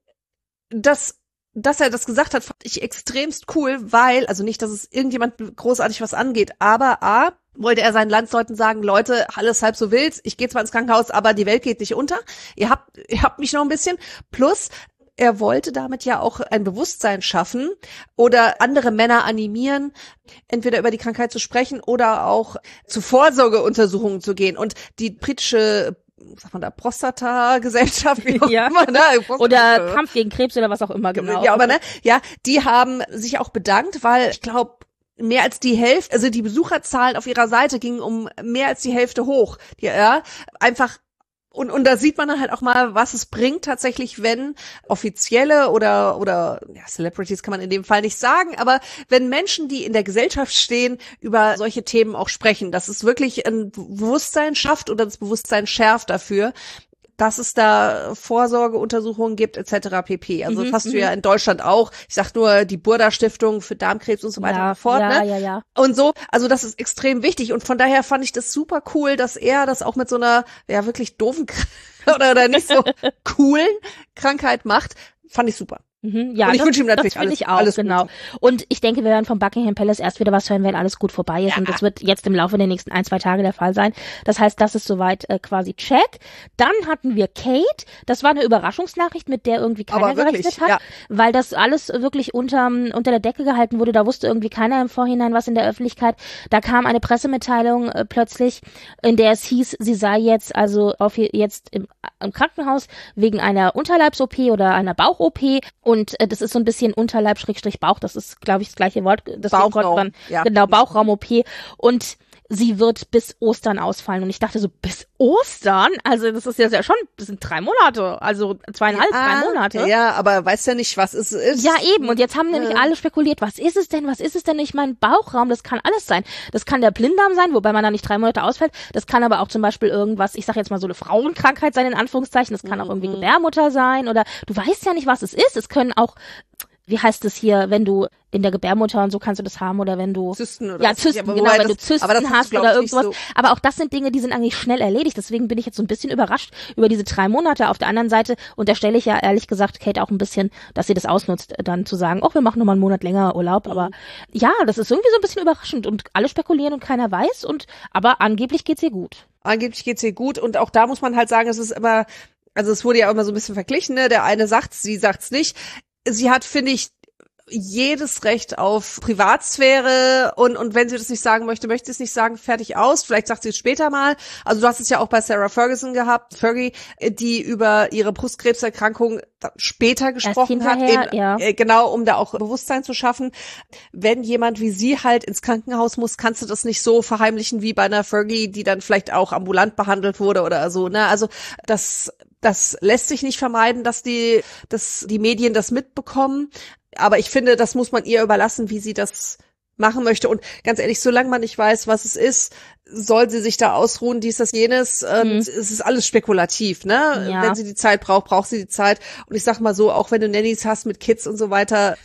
dass er das gesagt hat, fand ich extremst cool, weil, also nicht, dass es irgendjemand großartig was angeht, aber wollte er seinen Landsleuten sagen, Leute, alles halb so wild, ich gehe zwar ins Krankenhaus, aber die Welt geht nicht unter, ihr habt mich noch ein bisschen, plus er wollte damit ja auch ein Bewusstsein schaffen oder andere Männer animieren, entweder über die Krankheit zu sprechen oder auch zu Vorsorgeuntersuchungen zu gehen. Und die britische, sagt man da, Prostata-Gesellschaft, wie auch immer, ne? Oder Kampf gegen Krebs oder was auch immer, genau. Ja, aber die haben sich auch bedankt, weil ich glaube, mehr als die Hälfte, also die Besucherzahlen auf ihrer Seite gingen um mehr als die Hälfte hoch. Einfach. Und da sieht man dann halt auch mal, was es bringt tatsächlich, wenn Offizielle oder Celebrities kann man in dem Fall nicht sagen, aber wenn Menschen, die in der Gesellschaft stehen, über solche Themen auch sprechen, dass es wirklich ein Bewusstsein schafft oder das Bewusstsein schärft dafür, dass es da Vorsorgeuntersuchungen gibt etc. pp. Also das hast du ja in Deutschland auch. Ich sag nur die Burda-Stiftung für Darmkrebs und so weiter und so fort. Ja. Und so, also das ist extrem wichtig und von daher fand ich das super cool, dass er das auch mit so einer wirklich doofen oder nicht so coolen Krankheit macht. Fand ich super. Ja, und ich wünsche ihm natürlich alles genau. Gute. Und ich denke, wir werden vom Buckingham Palace erst wieder was hören, wenn alles gut vorbei ist. Ja. Und das wird jetzt im Laufe der nächsten 1-2 Tage der Fall sein. Das heißt, das ist soweit quasi check. Dann hatten wir Kate. Das war eine Überraschungsnachricht, mit der irgendwie keiner gerechnet hat, weil das alles wirklich unter der Decke gehalten wurde. Da wusste irgendwie keiner im Vorhinein was in der Öffentlichkeit. Da kam eine Pressemitteilung plötzlich, in der es hieß, sie sei jetzt jetzt im Krankenhaus wegen einer Unterleibs-OP oder einer Bauch-OP. Und das ist so ein bisschen Unterleib-Bauch, das ist, glaube ich, das gleiche Wort. Bauchraum. Genau, Bauchraum-OP. Und sie wird bis Ostern ausfallen. Und ich dachte so, bis Ostern? Also das ist ja schon, das sind 3 Monate, also 2,5, 3 Monate. Ja, aber weißt ja nicht, was es ist. Ja, eben. Und jetzt haben nämlich alle spekuliert, was ist es denn? Ich meine, Bauchraum, das kann alles sein. Das kann der Blinddarm sein, wobei man da nicht 3 Monate ausfällt. Das kann aber auch zum Beispiel irgendwas, ich sag jetzt mal so eine Frauenkrankheit sein, in Anführungszeichen. Das kann auch irgendwie Gebärmutter sein oder du weißt ja nicht, was es ist. Es können auch wie heißt es hier, wenn du in der Gebärmutter und so kannst du das haben oder wenn du Zysten oder ja Zysten, genau, wenn du Zysten hast oder irgendwas. So. Aber auch das sind Dinge, die sind eigentlich schnell erledigt. Deswegen bin ich jetzt so ein bisschen überrascht über diese 3 Monate. Auf der anderen Seite unterstelle ich ja ehrlich gesagt Kate auch ein bisschen, dass sie das ausnutzt, dann zu sagen, wir machen noch mal einen Monat länger Urlaub. Aber ja, das ist irgendwie so ein bisschen überraschend und alle spekulieren und keiner weiß. Aber angeblich geht's ihr gut. Angeblich geht's ihr gut und auch da muss man halt sagen, es ist immer, also es wurde ja immer so ein bisschen verglichen, ne? Der eine sagt's, sie sagt's nicht. Sie hat, finde ich, jedes Recht auf Privatsphäre und wenn sie das nicht sagen möchte sie es nicht sagen, fertig aus. Vielleicht sagt sie es später mal. Also du hast es ja auch bei Sarah Ferguson gehabt, Fergie, die über ihre Brustkrebserkrankung später gesprochen hat, genau, um da auch Bewusstsein zu schaffen. Wenn jemand wie sie halt ins Krankenhaus muss, kannst du das nicht so verheimlichen wie bei einer Fergie, die dann vielleicht auch ambulant behandelt wurde oder so, ne? Also das lässt sich nicht vermeiden, dass die Medien das mitbekommen. Aber ich finde, das muss man ihr überlassen, wie sie das machen möchte. Und ganz ehrlich, solange man nicht weiß, was es ist, soll sie sich da ausruhen, dies, das, jenes. Es ist alles spekulativ, ne? Ja. Wenn sie die Zeit braucht sie die Zeit. Und ich sag mal so, auch wenn du Nannies hast mit Kids und so weiter,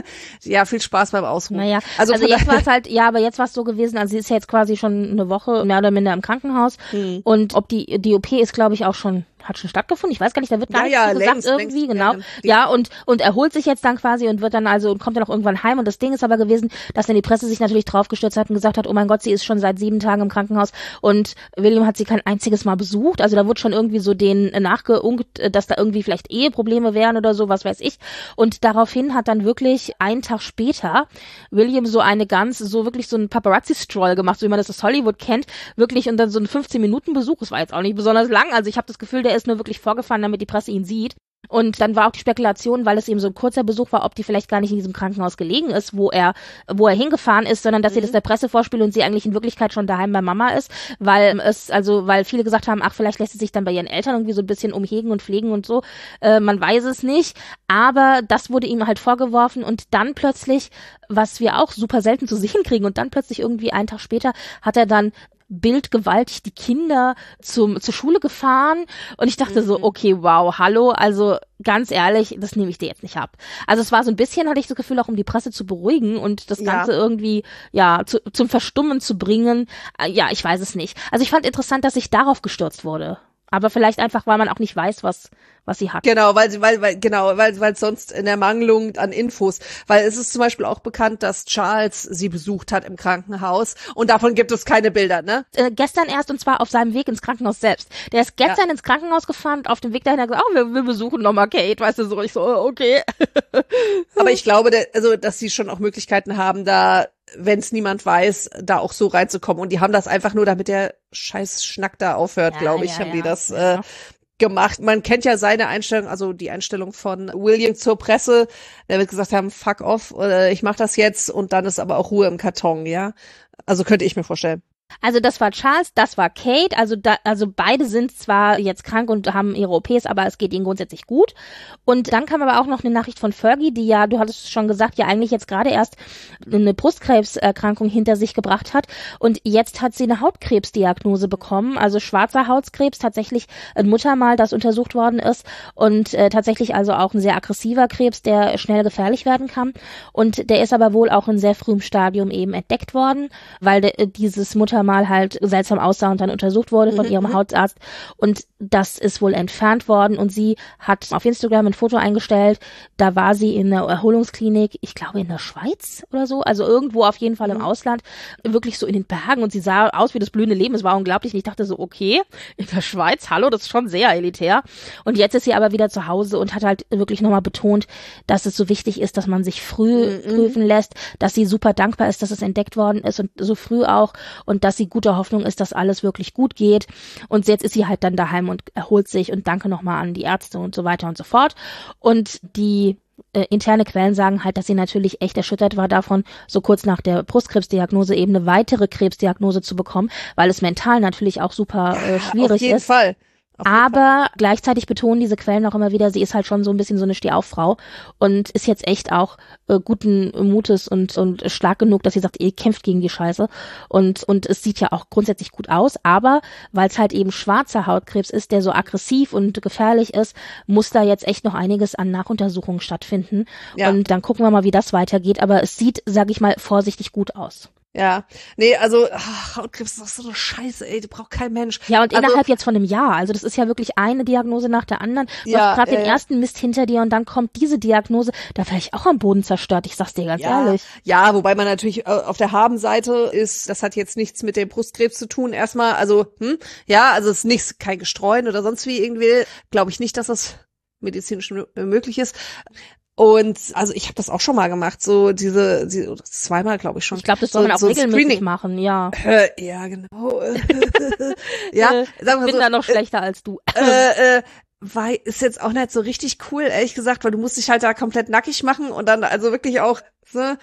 ja, viel Spaß beim Ausruhen. Naja, also jetzt war es halt, ja, aber jetzt war es so gewesen, also sie ist ja jetzt quasi schon eine Woche mehr oder minder im Krankenhaus. Und ob die OP ist, glaube ich, hat schon stattgefunden. Ich weiß gar nicht, da wird gar nichts gesagt irgendwie, genau. Ja, und erholt sich jetzt dann quasi und wird dann und kommt dann auch irgendwann heim. Und das Ding ist aber gewesen, dass dann die Presse sich natürlich draufgestürzt hat und gesagt hat, oh mein Gott, sie ist schon seit 7 Tagen im Krankenhaus und William hat sie kein einziges Mal besucht. Also da wurde schon irgendwie so denen nachgeunkt, dass da irgendwie vielleicht Eheprobleme wären oder so, was weiß ich. Und daraufhin hat dann wirklich einen Tag später William so wirklich so einen Paparazzi-Stroll gemacht, so wie man das aus Hollywood kennt, wirklich und dann so einen 15-Minuten-Besuch. Es war jetzt auch nicht besonders lang. Also ich habe das Gefühl, der ist nur wirklich vorgefahren, damit die Presse ihn sieht. Und dann war auch die Spekulation, weil es eben so ein kurzer Besuch war, ob die vielleicht gar nicht in diesem Krankenhaus gelegen ist, wo er hingefahren ist, sondern dass sie das der Presse vorspielt und sie eigentlich in Wirklichkeit schon daheim bei Mama ist, weil viele gesagt haben, vielleicht lässt sie sich dann bei ihren Eltern irgendwie so ein bisschen umhegen und pflegen und so. Man weiß es nicht. Aber das wurde ihm halt vorgeworfen und dann plötzlich, was wir auch super selten zu sehen kriegen und dann plötzlich irgendwie einen Tag später hat er dann bildgewaltig die Kinder zur Schule gefahren und ich dachte so, okay, wow, hallo, also ganz ehrlich, das nehme ich dir jetzt nicht ab. Also es war so ein bisschen, hatte ich das Gefühl, auch um die Presse zu beruhigen und das Ganze irgendwie, zum Verstummen zu bringen. Ich weiß es nicht. Also ich fand interessant, dass sich darauf gestürzt wurde. Aber vielleicht einfach, weil man auch nicht weiß, was sie hat. Genau, weil sonst in der Mangelung an Infos, weil es ist zum Beispiel auch bekannt, dass Charles sie besucht hat im Krankenhaus und davon gibt es keine Bilder, ne? Gestern erst und zwar auf seinem Weg ins Krankenhaus selbst. Der ist gestern ins Krankenhaus gefahren und auf dem Weg dahin hat er gesagt, wir besuchen nochmal Kate, weißt du, so. Ich so, okay. Aber ich glaube, dass sie schon auch Möglichkeiten haben, da, wenn es niemand weiß, da auch so reinzukommen. Und die haben das einfach nur, damit der scheiß Schnack da aufhört, glaube ich, haben die das gemacht. Man kennt ja seine Einstellung, also die Einstellung von William zur Presse. Der wird gesagt haben, fuck off, oder ich mach das jetzt und dann ist aber auch Ruhe im Karton, ja. Also könnte ich mir vorstellen. Also das war Charles, das war Kate, also beide sind zwar jetzt krank und haben ihre OPs, aber es geht ihnen grundsätzlich gut. Und dann kam aber auch noch eine Nachricht von Fergie, die ja, du hattest es schon gesagt, ja eigentlich jetzt gerade erst eine Brustkrebserkrankung hinter sich gebracht hat und jetzt hat sie eine Hautkrebsdiagnose bekommen, also schwarzer Hautkrebs, tatsächlich ein Muttermal, das untersucht worden ist und tatsächlich also auch ein sehr aggressiver Krebs, der schnell gefährlich werden kann und der ist aber wohl auch in sehr frühem Stadium eben entdeckt worden, weil dieses Muttermal halt seltsam aussah und dann untersucht wurde von ihrem Hautarzt und das ist wohl entfernt worden und sie hat auf Instagram ein Foto eingestellt, da war sie in einer Erholungsklinik, ich glaube in der Schweiz oder so, also irgendwo auf jeden Fall im Ausland, wirklich so in den Bergen und sie sah aus wie das blühende Leben, es war unglaublich und ich dachte so, okay, in der Schweiz, hallo, das ist schon sehr elitär und jetzt ist sie aber wieder zu Hause und hat halt wirklich nochmal betont, dass es so wichtig ist, dass man sich früh prüfen lässt, dass sie super dankbar ist, dass es entdeckt worden ist und so früh auch und dass sie guter Hoffnung ist, dass alles wirklich gut geht und jetzt ist sie halt dann daheim und erholt sich und danke nochmal an die Ärzte und so weiter und so fort und die interne Quellen sagen halt, dass sie natürlich echt erschüttert war davon, so kurz nach der Brustkrebsdiagnose eben eine weitere Krebsdiagnose zu bekommen, weil es mental natürlich auch super schwierig ist. Auf jeden Fall. Aber gleichzeitig betonen diese Quellen auch immer wieder, sie ist halt schon so ein bisschen so eine Stehauffrau und ist jetzt echt auch guten Mutes und stark genug, dass sie sagt, ihr kämpft gegen die Scheiße. Und es sieht ja auch grundsätzlich gut aus, aber weil es halt eben schwarzer Hautkrebs ist, der so aggressiv und gefährlich ist, muss da jetzt echt noch einiges an Nachuntersuchungen stattfinden. Ja. Und dann gucken wir mal, wie das weitergeht. Aber es sieht, sag ich mal, vorsichtig gut aus. Ja, nee, also Hautkrebs ist doch so eine Scheiße, ey, die braucht kein Mensch. Ja, und innerhalb jetzt von einem Jahr, also das ist ja wirklich eine Diagnose nach der anderen. Du hast gerade den ersten Mist hinter dir und dann kommt diese Diagnose, da wäre ich auch am Boden zerstört, ich sag's dir ganz ehrlich. Ja, wobei man natürlich auf der Habenseite ist, das hat jetzt nichts mit dem Brustkrebs zu tun, erstmal, also, also es ist kein Gestreuen oder sonst wie irgendwie, glaube ich nicht, dass das medizinisch möglich ist. Und also ich habe das auch schon mal gemacht, so diese zweimal, glaube ich schon. Ich glaube, das soll man auch regelmäßig machen, ja. Ja, genau. Ja, sagen wir bin so, da noch schlechter als du. Weil ist jetzt auch nicht so richtig cool, ehrlich gesagt, weil du musst dich halt da komplett nackig machen und dann also wirklich auch, da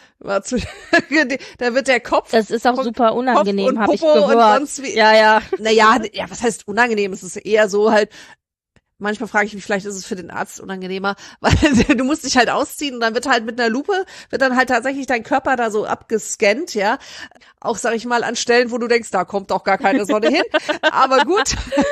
wird der Kopf. Das ist auch super unangenehm, habe ich gehört. Und sonst wie, ja. Naja, was heißt unangenehm? Es ist eher so halt. Manchmal frage ich mich, vielleicht ist es für den Arzt unangenehmer, weil du musst dich halt ausziehen und dann wird halt mit einer Lupe, wird dann halt tatsächlich dein Körper da so abgescannt, ja. Auch, sag ich mal, an Stellen, wo du denkst, da kommt doch gar keine Sonne hin. Aber gut.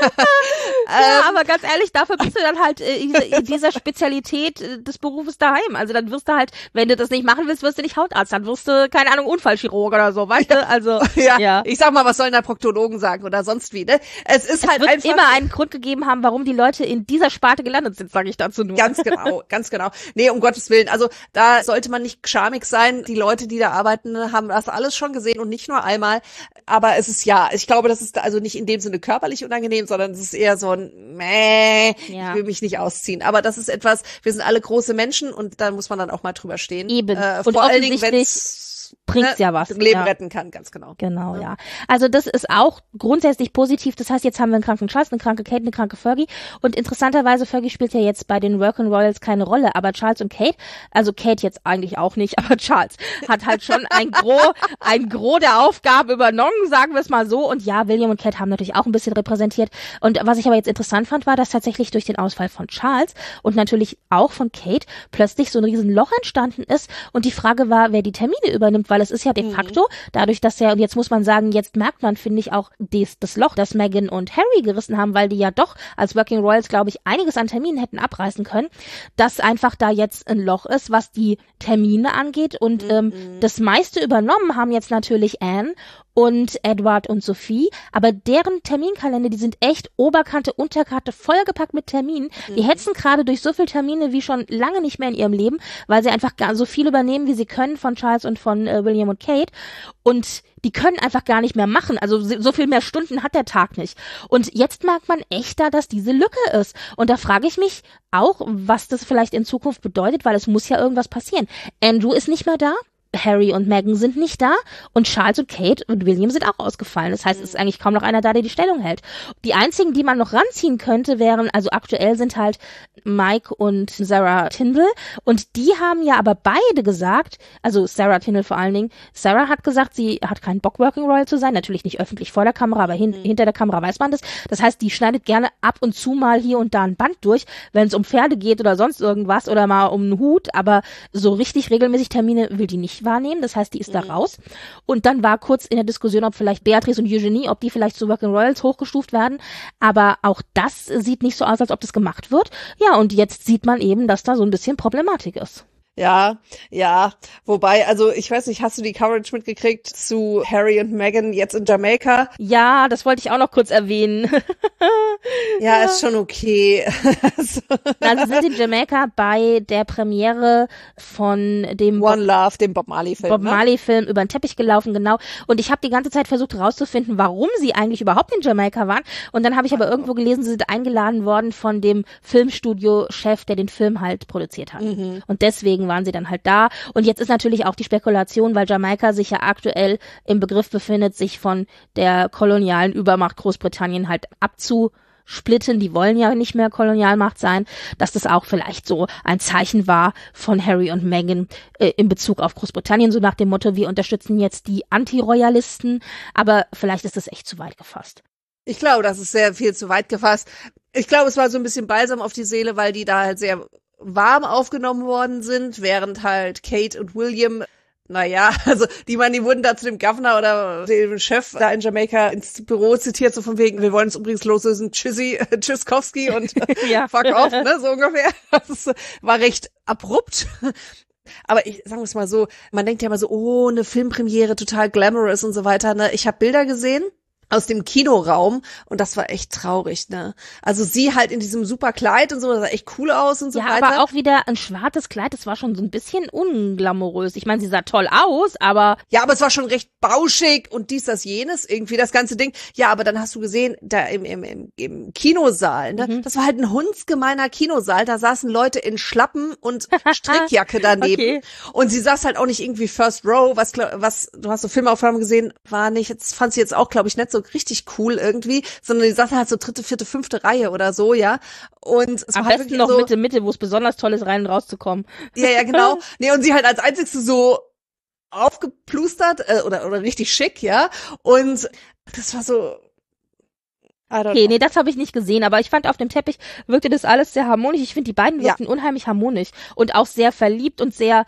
Ja, aber ganz ehrlich, dafür bist du dann halt in dieser Spezialität des Berufes daheim. Also dann wirst du halt, wenn du das nicht machen willst, wirst du nicht Hautarzt, dann wirst du, keine Ahnung, Unfallchirurg oder so, weißt du? Also, ja. Ich sag mal, was sollen da Proktologen sagen oder sonst wie, ne? Es halt wird einfach immer einen Grund gegeben haben, warum die Leute in dieser Sparte gelandet sind, sage ich dazu nur. Ganz genau. Nee, um Gottes Willen. Also da sollte man nicht schamig sein. Die Leute, die da arbeiten, haben das alles schon gesehen und nicht nur einmal. Aber es ist ich glaube, das ist also nicht in dem Sinne körperlich unangenehm, sondern es ist eher so ein ich will mich nicht ausziehen. Aber das ist etwas, wir sind alle große Menschen und da muss man dann auch mal drüber stehen. Eben. Und vor allen Dingen, wenn's bringt's ja was. Leben retten kann, ganz genau. Genau, ja. Also das ist auch grundsätzlich positiv. Das heißt, jetzt haben wir einen kranken Charles, eine kranke Kate, eine kranke Fergie. Und interessanterweise, Fergie spielt ja jetzt bei den Royals keine Rolle. Aber Charles und Kate, also Kate jetzt eigentlich auch nicht, aber Charles hat halt schon ein Gros der Aufgaben übernommen, sagen wir es mal so. Und ja, William und Kate haben natürlich auch ein bisschen repräsentiert. Und was ich aber jetzt interessant fand, war, dass tatsächlich durch den Ausfall von Charles und natürlich auch von Kate plötzlich so ein riesen Loch entstanden ist. Und die Frage war, wer die Termine übernimmt, weil es ist ja de facto, dadurch, dass und jetzt muss man sagen, jetzt merkt man, finde ich, auch das Loch, das Meghan und Harry gerissen haben, weil die ja doch als Working Royals, glaube ich, einiges an Terminen hätten abreißen können, dass einfach da jetzt ein Loch ist, was die Termine angeht und das meiste übernommen haben jetzt natürlich Anne und Edward und Sophie, aber deren Terminkalender, die sind echt Oberkante, Unterkante vollgepackt mit Terminen. Die hetzen gerade durch so viele Termine wie schon lange nicht mehr in ihrem Leben, weil sie einfach so viel übernehmen, wie sie können von Charles und von William und Kate und die können einfach gar nicht mehr machen. Also so viel mehr Stunden hat der Tag nicht. Und jetzt merkt man echt da, dass diese Lücke ist. Und da frage ich mich auch, was das vielleicht in Zukunft bedeutet, weil es muss ja irgendwas passieren. Andrew ist nicht mehr da. Harry und Meghan sind nicht da und Charles und Kate und William sind auch ausgefallen. Das heißt, es ist eigentlich kaum noch einer da, der die Stellung hält. Die einzigen, die man noch ranziehen könnte, wären, also aktuell sind halt Mike und Sarah Tindall und die haben ja aber beide gesagt, also Sarah Tindall vor allen Dingen, Sarah hat gesagt, sie hat keinen Bock, Working Royal zu sein, natürlich nicht öffentlich vor der Kamera, aber hinter der Kamera weiß man das. Das heißt, die schneidet gerne ab und zu mal hier und da ein Band durch, wenn es um Pferde geht oder sonst irgendwas oder mal um einen Hut, aber so richtig regelmäßig Termine will die nicht wahrnehmen, das heißt, die ist da raus. Und dann war kurz in der Diskussion, ob vielleicht Beatrice und Eugenie, ob die vielleicht zu Working Royals hochgestuft werden, aber auch das sieht nicht so aus, als ob das gemacht wird. Ja, und jetzt sieht man eben, dass da so ein bisschen Problematik ist. Ja, wobei, also ich weiß nicht, hast du die Coverage mitgekriegt zu Harry und Meghan jetzt in Jamaika? Ja, das wollte ich auch noch kurz erwähnen. Ja, ist schon okay. Also sind in Jamaika bei der Premiere von dem One Love, dem Bob Marley-Film. Bob Marley-Film über den Teppich gelaufen, genau. Und ich habe die ganze Zeit versucht herauszufinden, warum sie eigentlich überhaupt in Jamaika waren. Und dann habe ich aber irgendwo gelesen, sie sind eingeladen worden von dem Filmstudio-Chef, der den Film halt produziert hat. Und deswegen waren sie dann halt da. Und jetzt ist natürlich auch die Spekulation, weil Jamaika sich ja aktuell im Begriff befindet, sich von der kolonialen Übermacht Großbritannien halt abzusplitten. Die wollen ja nicht mehr Kolonialmacht sein, dass das auch vielleicht so ein Zeichen war von Harry und Meghan in Bezug auf Großbritannien, so nach dem Motto, wir unterstützen jetzt die Anti-Royalisten, aber vielleicht ist das echt zu weit gefasst. Ich glaube, das ist sehr viel zu weit gefasst. Ich glaube, es war so ein bisschen Balsam auf die Seele, weil die da halt sehr warm aufgenommen worden sind, während halt Kate und William, naja, also die wurden da zu dem Governor oder dem Chef da in Jamaika ins Büro zitiert, so von wegen, wir wollen es übrigens loslösen, Tschüsskowski und fuck off, ne, so ungefähr. Das war recht abrupt. Aber sagen wir es mal so, man denkt ja immer so, oh, eine Filmpremiere, total glamorous und so weiter, ne. Ich habe Bilder gesehen aus dem Kinoraum und das war echt traurig, ne? Also sie halt in diesem super Kleid und so, das sah echt cool aus und so weiter. Ja, aber auch wieder ein schwarzes Kleid, das war schon so ein bisschen unglamourös. Ich meine, sie sah toll aus, aber... Ja, aber es war schon recht bauschig und dies, das, jenes, irgendwie das ganze Ding. Ja, aber dann hast du gesehen, da im Kinosaal, ne? Das war halt ein hundsgemeiner Kinosaal, da saßen Leute in Schlappen und Strickjacke daneben. Okay. Und sie saß halt auch nicht irgendwie First Row, was du hast so Filmaufnahmen gesehen, war nicht, jetzt fand sie jetzt auch, glaube ich, nicht so richtig cool irgendwie, sondern die saß halt so 3., 4., 5. Reihe oder so, ja. Und es am war besten noch so, Mitte, wo es besonders toll ist, rein und rauszukommen. Ja, genau. Nee, und sie halt als einzigste so aufgeplustert oder richtig schick, ja. Und das war so... Okay, nee, das habe ich nicht gesehen, aber ich fand, auf dem Teppich wirkte das alles sehr harmonisch. Ich finde, die beiden wirkten unheimlich harmonisch und auch sehr verliebt und sehr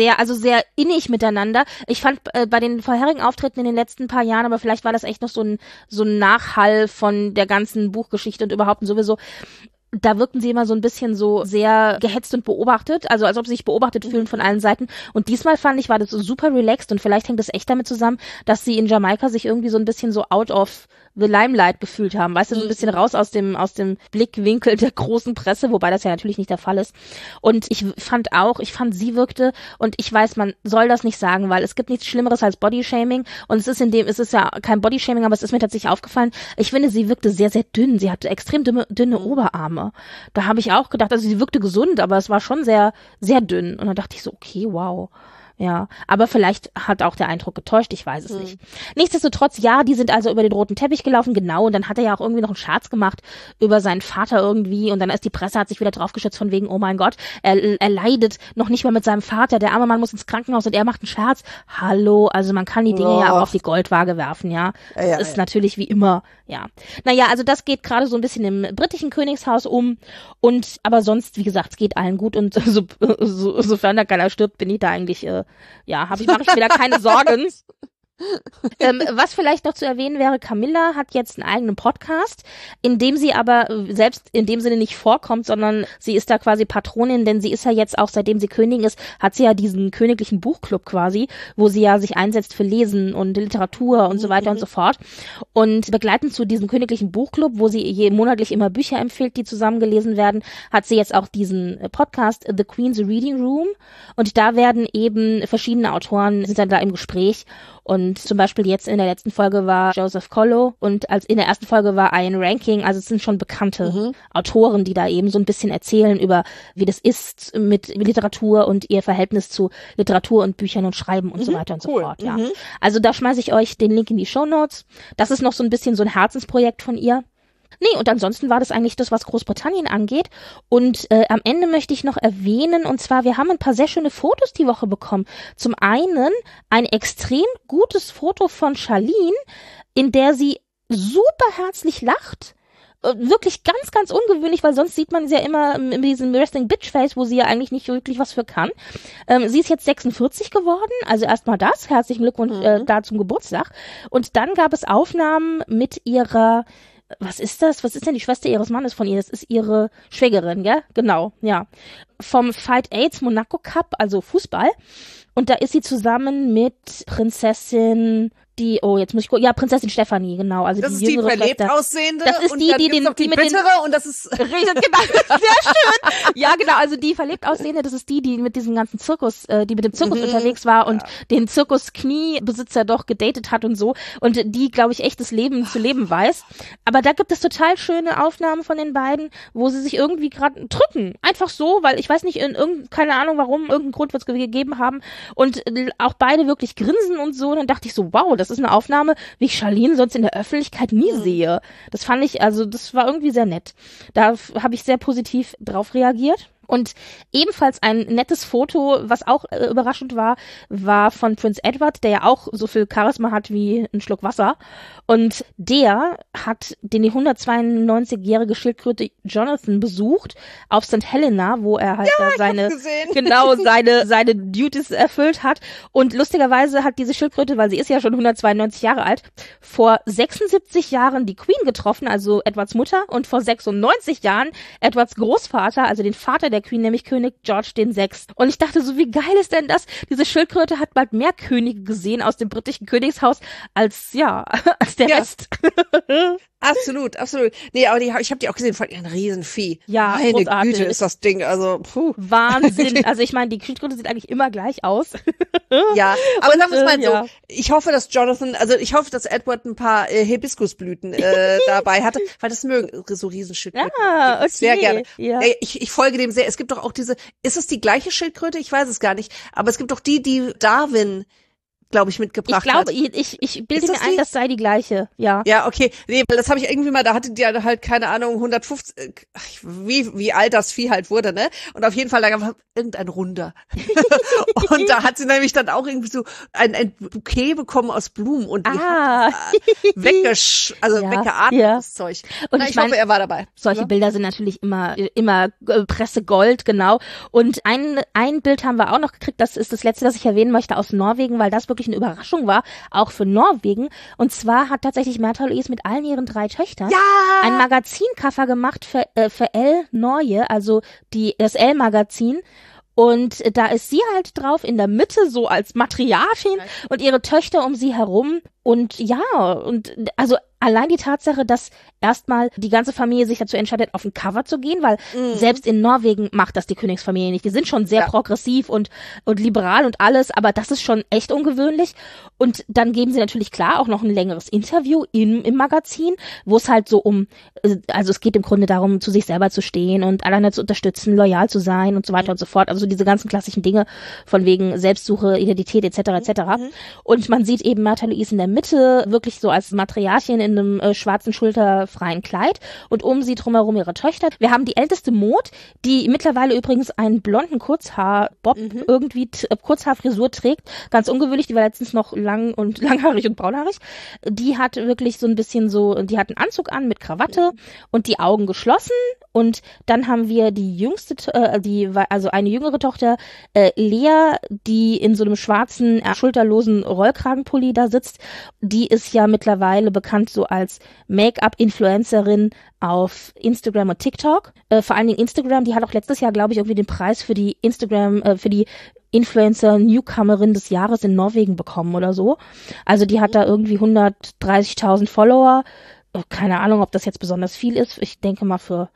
innig miteinander. Ich fand bei den vorherigen Auftritten in den letzten paar Jahren, aber vielleicht war das echt noch so ein Nachhall von der ganzen Buchgeschichte und überhaupt und sowieso, da wirkten sie immer so ein bisschen so sehr gehetzt und beobachtet, also als ob sie sich beobachtet fühlen von allen Seiten. Und diesmal fand ich, war das so super relaxed und vielleicht hängt das echt damit zusammen, dass sie in Jamaika sich irgendwie so ein bisschen so out of the limelight gefühlt haben, weißt du, so ein bisschen raus aus dem Blickwinkel der großen Presse, wobei das ja natürlich nicht der Fall ist. Und ich fand, sie wirkte, und ich weiß, man soll das nicht sagen, weil es gibt nichts Schlimmeres als Bodyshaming, und es ist ja kein Bodyshaming, aber es ist mir tatsächlich aufgefallen, ich finde, sie wirkte sehr, sehr dünn, sie hatte extrem dünne Oberarme. Da habe ich auch gedacht, also sie wirkte gesund, aber es war schon sehr, sehr dünn, und dann dachte ich so, okay, wow. Ja, aber vielleicht hat auch der Eindruck getäuscht, ich weiß es nicht. Nichtsdestotrotz, ja, die sind also über den roten Teppich gelaufen, genau, und dann hat er ja auch irgendwie noch einen Scherz gemacht über seinen Vater irgendwie, und dann ist die Presse, hat sich wieder draufgeschützt von wegen, oh mein Gott, er leidet noch nicht mal mit seinem Vater, der arme Mann muss ins Krankenhaus und er macht einen Scherz. Hallo, also man kann die Dinge ja auch auf die Goldwaage werfen, ja. Das ist natürlich wie immer, ja. Naja, also das geht gerade so ein bisschen im britischen Königshaus aber sonst, wie gesagt, es geht allen gut, und sofern da keiner stirbt, bin ich da eigentlich, mache ich mir da keine Sorgen. Was vielleicht noch zu erwähnen wäre, Camilla hat jetzt einen eigenen Podcast, in dem sie aber selbst in dem Sinne nicht vorkommt, sondern sie ist da quasi Patronin, denn sie ist ja jetzt auch, seitdem sie Königin ist, hat sie ja diesen königlichen Buchclub quasi, wo sie ja sich einsetzt für Lesen und Literatur und so weiter und so fort. Und begleitend zu diesem königlichen Buchclub, wo sie monatlich immer Bücher empfiehlt, die zusammen gelesen werden, hat sie jetzt auch diesen Podcast The Queen's Reading Room, und da werden eben verschiedene Autoren, sind dann da im Gespräch. Und zum Beispiel jetzt in der letzten Folge war Joseph Collo, und in der ersten Folge war Ian Rankin, also es sind schon bekannte Autoren, die da eben so ein bisschen erzählen über, wie das ist mit Literatur und ihr Verhältnis zu Literatur und Büchern und Schreiben und so weiter und so fort, ja. Also da schmeiße ich euch den Link in die Shownotes. Das ist noch so ein bisschen so ein Herzensprojekt von ihr. Nee, und ansonsten war das eigentlich das, was Großbritannien angeht. Und am Ende möchte ich noch erwähnen, und zwar, wir haben ein paar sehr schöne Fotos die Woche bekommen. Zum einen ein extrem gutes Foto von Charlene, in der sie super herzlich lacht. Wirklich ganz, ganz ungewöhnlich, weil sonst sieht man sie ja immer in diesem Resting Bitch Face, wo sie ja eigentlich nicht wirklich was für kann. Sie ist jetzt 46 geworden, also erstmal das. Herzlichen Glückwunsch da zum Geburtstag. Und dann gab es Aufnahmen mit ihrer... Was ist das? Was ist denn die Schwester ihres Mannes von ihr? Das ist ihre Schwägerin, gell? Genau, ja. Vom Fight AIDS Monaco Cup, also Fußball. Und da ist sie zusammen mit Prinzessin, Prinzessin Stefanie, genau. Also das die ist jüngere die verlebt Schwester. aussehende, das ist und die, dann die gibt's noch die mit bittere, und das ist... Genau, sehr schön. Ja, genau, also die verlebt aussehende, das ist die mit diesem ganzen Zirkus, die mit dem Zirkus unterwegs war und den Zirkus-Kniebesitzer doch gedatet hat und so, und die, glaube ich, echtes Leben zu leben weiß. Aber da gibt es total schöne Aufnahmen von den beiden, wo sie sich irgendwie gerade drücken. Einfach so, weil ich weiß nicht, keine Ahnung warum, irgendeinen Grund wird es gegeben haben, und auch beide wirklich grinsen und so, und dann dachte ich so, wow, das ist eine Aufnahme, wie ich Charlene sonst in der Öffentlichkeit nie sehe. Das fand ich, also das war irgendwie sehr nett. Da habe ich sehr positiv drauf reagiert. Und ebenfalls ein nettes Foto, was auch überraschend war von Prince Edward, der ja auch so viel Charisma hat wie ein Schluck Wasser. Und der hat die 192-jährige Schildkröte Jonathan besucht auf St. Helena, wo er halt da seine Duties erfüllt hat. Und lustigerweise hat diese Schildkröte, weil sie ist ja schon 192 Jahre alt, vor 76 Jahren die Queen getroffen, also Edwards Mutter, und vor 96 Jahren Edwards Großvater, also den Vater der Queen, nämlich König George VI. Und ich dachte so, wie geil ist denn das? Diese Schildkröte hat bald mehr Könige gesehen aus dem britischen Königshaus als der Rest. Absolut. Nee, aber ich habe die auch gesehen, fand ich ein Riesenvieh. Ja, meine großartig. Güte, ist das Ding, also Wahnsinn. Also ich meine, die Schildkröte sieht eigentlich immer gleich aus. Ja, aber sagen wir es mal ja. so, ich hoffe, dass dass Edward ein paar Hibiskusblüten dabei hatte, weil das mögen so Riesenschildkröten. Ja, okay. Sehr gerne. Ja. Ich folge dem sehr. Es gibt doch auch ist es die gleiche Schildkröte? Ich weiß es gar nicht. Aber es gibt doch die Darwin, glaube ich, mitgebracht hat. Ich bilde mir ein, das sei die gleiche, ja. Ja, okay. Nee, weil das habe ich irgendwie mal, da hatte die halt, keine Ahnung, 150, wie alt das Vieh halt wurde, ne? Und auf jeden Fall, da gab irgendein Runder. Und da hat sie nämlich dann auch irgendwie so ein Bouquet bekommen aus Blumen und die hat weggeatmet, das Zeug. Und ich hoffe, er war dabei. Solche Bilder sind natürlich immer Pressegold, genau. Und ein Bild haben wir auch noch gekriegt, das ist das letzte, das ich erwähnen möchte, aus Norwegen, weil das wirklich eine Überraschung war, auch für Norwegen. Und zwar hat tatsächlich Märtha Louise mit allen ihren 3 Töchtern ein Magazincover gemacht für Elle Norge, also das Elle-Magazin. Und da ist sie halt drauf in der Mitte, so als Matriarchin und ihre Töchter um sie herum. Und also allein die Tatsache, dass erstmal die ganze Familie sich dazu entscheidet, auf ein Cover zu gehen, weil selbst in Norwegen macht das die Königsfamilie nicht. Die sind schon sehr progressiv und liberal und alles, aber das ist schon echt ungewöhnlich. Und dann geben sie natürlich klar auch noch ein längeres Interview im Magazin, wo es halt so also es geht im Grunde darum, zu sich selber zu stehen und alleine zu unterstützen, loyal zu sein und so weiter und so fort. Also diese ganzen klassischen Dinge von wegen Selbstsuche, Identität etc. Und man sieht eben Märtha Louise in der Mitte, wirklich so als Matriarchin in einem schwarzen schulterfreien Kleid und um sie drumherum ihre Töchter. Wir haben die älteste Maud, die mittlerweile übrigens einen blonden Kurzhaarbob irgendwie Kurzhaarfrisur trägt. Ganz ungewöhnlich, die war letztens noch langhaarig und braunhaarig. Die hat wirklich so ein bisschen die hat einen Anzug an mit Krawatte und die Augen geschlossen. Und dann haben wir die jüngste, also eine jüngere Tochter, Lea, die in so einem schwarzen, schulterlosen Rollkragenpulli da sitzt. Die ist ja mittlerweile bekannt so als Make-up-Influencerin auf Instagram und TikTok. Vor allen Dingen Instagram, die hat auch letztes Jahr, glaube ich, irgendwie den Preis für die Influencer-Newcomerin des Jahres in Norwegen bekommen oder so. Also die hat da irgendwie 130.000 Follower. Keine Ahnung, ob das jetzt besonders viel ist. Ich denke mal für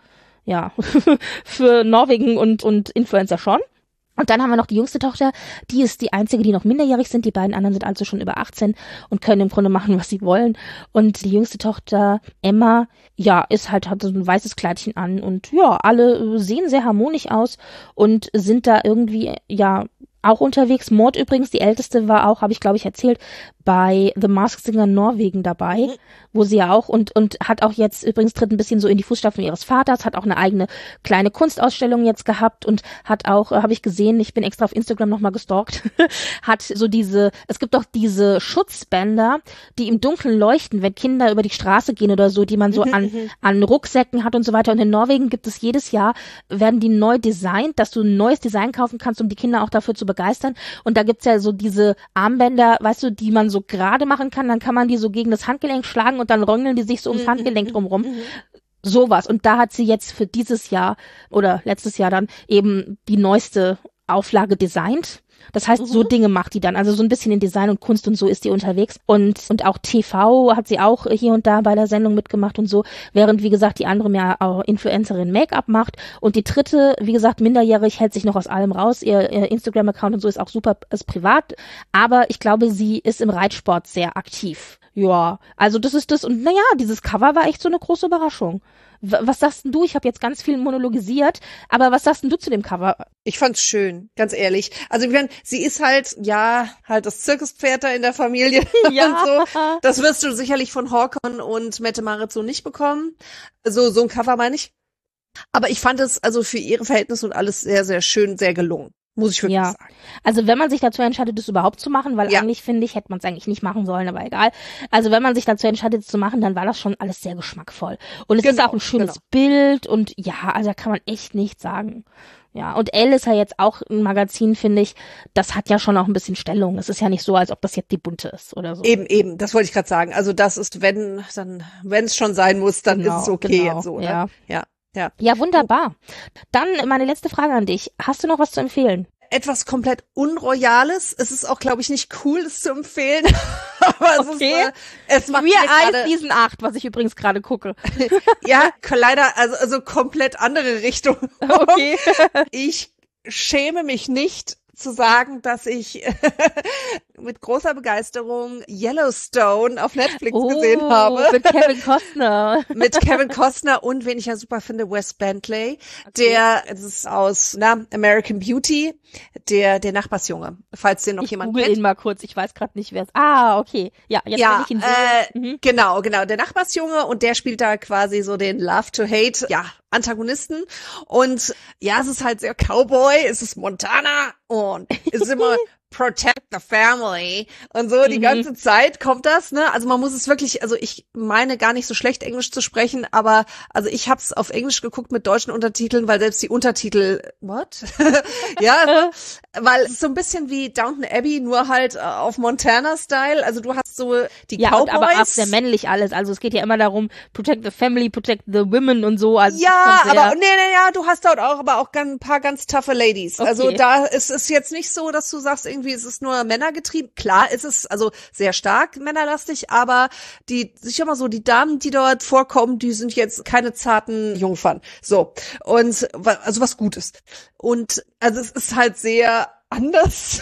Norwegen und Influencer schon. Und dann haben wir noch die jüngste Tochter, die ist die einzige, die noch minderjährig sind. Die beiden anderen sind also schon über 18 und können im Grunde machen, was sie wollen. Und die jüngste Tochter, Emma, hat so ein weißes Kleidchen an und alle sehen sehr harmonisch aus und sind da irgendwie, auch unterwegs. Maud übrigens, die älteste, war auch, habe ich glaube ich erzählt, bei The Masked Singer Norwegen dabei, wo sie ja auch und hat auch jetzt übrigens tritt ein bisschen so in die Fußstapfen ihres Vaters, hat auch eine eigene kleine Kunstausstellung jetzt gehabt und hat auch, habe ich gesehen, ich bin extra auf Instagram nochmal gestalkt, hat so es gibt doch diese Schutzbänder, die im Dunkeln leuchten, wenn Kinder über die Straße gehen oder so, die man so an Rucksäcken hat und so weiter. Und in Norwegen gibt es jedes Jahr, werden die neu designt, dass du ein neues Design kaufen kannst, um die Kinder auch dafür zu begeistern. Und da gibt's ja so diese Armbänder, weißt du, die man so gerade machen kann, dann kann man die so gegen das Handgelenk schlagen und dann röngeln die sich so ums Handgelenk drumrum. Sowas. Und da hat sie jetzt für dieses Jahr oder letztes Jahr dann eben die neueste Auflage designt. Das heißt, so Dinge macht die dann. Also so ein bisschen in Design und Kunst und so ist die unterwegs. Und auch TV hat sie auch hier und da bei der Sendung mitgemacht und so. Während, wie gesagt, die andere mehr auch Influencerin Make-up macht. Und die dritte, wie gesagt, minderjährig, hält sich noch aus allem raus. Ihr Instagram-Account und so ist auch super, ist privat. Aber ich glaube, sie ist im Reitsport sehr aktiv. Ja, also das ist das. Und dieses Cover war echt so eine große Überraschung. Was sagst denn du? Ich habe jetzt ganz viel monologisiert, aber was sagst denn du zu dem Cover? Ich fand's schön, ganz ehrlich. Also sie ist halt das Zirkuspferd da in der Familie und so. Das wirst du sicherlich von Håkon und Mette-Marit so nicht bekommen. So ein Cover meine ich. Aber ich fand es also für ihre Verhältnisse und alles sehr, sehr schön, sehr gelungen. Muss ich wirklich sagen. Also wenn man sich dazu entscheidet, das überhaupt zu machen, weil eigentlich finde ich, hätte man es eigentlich nicht machen sollen, aber egal. Also wenn man sich dazu entscheidet, es zu machen, dann war das schon alles sehr geschmackvoll. Und es ist auch ein schönes Bild und ja, also da kann man echt nichts sagen. Ja, und Elle ist ja jetzt auch ein Magazin, finde ich, das hat ja schon auch ein bisschen Stellung. Es ist ja nicht so, als ob das jetzt die Bunte ist oder so. Eben, das wollte ich gerade sagen. Also das ist, wenn es schon sein muss, dann ist es okay jetzt so. Ne? Ja. Ja, wunderbar. Dann meine letzte Frage an dich. Hast du noch was zu empfehlen? Etwas komplett Unroyales. Es ist auch, glaube ich, nicht cool, es zu empfehlen. Aber es macht mir Eyes Season 8, was ich übrigens gerade gucke. Ja, leider, also komplett andere Richtung. Okay. Ich schäme mich nicht zu sagen, dass ich mit großer Begeisterung Yellowstone auf Netflix gesehen habe. Mit Kevin Costner. Mit Kevin Costner und, wen ich ja super finde, Wes Bentley. Es ist aus American Beauty, der Nachbarsjunge, falls den noch jemand kennt. Ich google ihn mal kurz, ich weiß gerade nicht, wer es ist. Okay. Ja, jetzt kann ich ihn sehen. Genau, der Nachbarsjunge und der spielt da quasi so den Love-to-Hate, Antagonisten. Und ja, es ist halt sehr Cowboy, es ist Montana und es ist immer Protect the Family und so die ganze Zeit kommt das, ne? Also man muss es wirklich, also ich meine gar nicht so schlecht Englisch zu sprechen, aber also ich hab's auf Englisch geguckt mit deutschen Untertiteln, weil selbst die Untertitel, ja, weil es ist so ein bisschen wie Downton Abbey, nur halt auf Montana-Style, also du hast so die Cowboys. Aber auch sehr männlich alles, also es geht ja immer darum, Protect the Family, Protect the Women und so. Also aber du hast dort auch ein paar ganz toughe Ladies. Okay. Also da ist es jetzt nicht so, dass du sagst, irgendwie ist es nur männergetrieben. Klar ist es also sehr stark männerlastig, aber die Damen, die dort vorkommen, die sind jetzt keine zarten Jungfern. So. Und also was Gutes. Und also es ist halt sehr anders.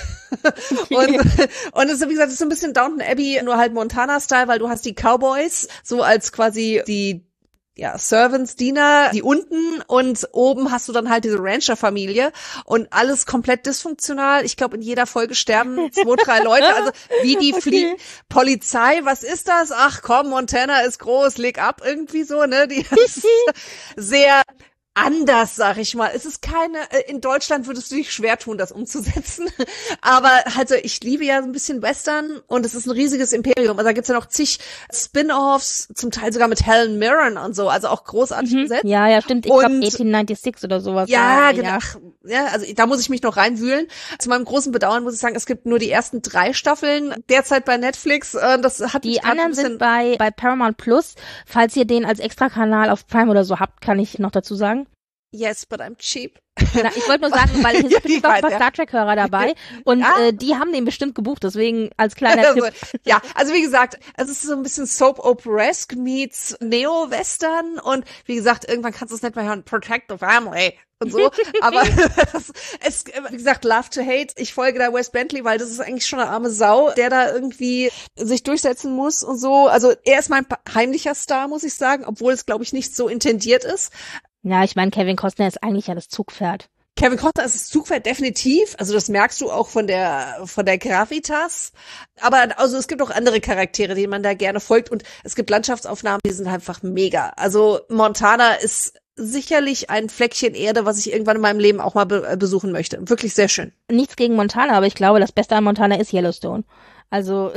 und es ist, wie gesagt, es ist so ein bisschen Downton Abbey, nur halt Montana-Style, weil du hast die Cowboys, so als quasi die Servants, Diener, die unten und oben hast du dann halt diese Rancher-Familie und alles komplett dysfunktional. Ich glaube, in jeder Folge sterben 2, 3 Leute, also wie die fliegen. Polizei, was ist das? Ach komm, Montana ist groß, leg ab, irgendwie so, ne? Die ist sehr anders, sag ich mal. Es ist in Deutschland würdest du dich schwer tun, das umzusetzen. Aber also ich liebe ja so ein bisschen Western und es ist ein riesiges Imperium. Also da gibt's ja noch zig Spin-offs, zum Teil sogar mit Helen Mirren und so, also auch großartig besetzt. Ja, stimmt. Ich glaube 1896 oder sowas. Ja, genau. Ja, also da muss ich mich noch reinwühlen. Zu meinem großen Bedauern muss ich sagen, es gibt nur die ersten 3 Staffeln derzeit bei Netflix. Das hat die anderen sind bei Paramount Plus. Falls ihr den als Extrakanal auf Prime oder so habt, kann ich noch dazu sagen. Yes, but I'm cheap. Na, ich wollte nur sagen, weil hier sind noch ein paar Star Trek-Hörer dabei und die haben den bestimmt gebucht, deswegen als kleiner Tipp. Ja, also wie gesagt, es ist so ein bisschen Soap-Operesque meets Neo-Western und wie gesagt, irgendwann kannst du es nicht mehr hören, Protect the Family und so, aber wie gesagt, Love to Hate, ich folge da Wes Bentley, weil das ist eigentlich schon eine arme Sau, der da irgendwie sich durchsetzen muss und so, also er ist mein heimlicher Star, muss ich sagen, obwohl es, glaube ich, nicht so intendiert ist. Ja, ich meine, Kevin Costner ist eigentlich ja das Zugpferd. Kevin Costner ist das Zugpferd definitiv, also das merkst du auch von der Gravitas, aber also es gibt auch andere Charaktere, denen man da gerne folgt und es gibt Landschaftsaufnahmen, die sind einfach mega. Also Montana ist sicherlich ein Fleckchen Erde, was ich irgendwann in meinem Leben auch mal besuchen möchte. Wirklich sehr schön. Nichts gegen Montana, aber ich glaube, das Beste an Montana ist Yellowstone. Also,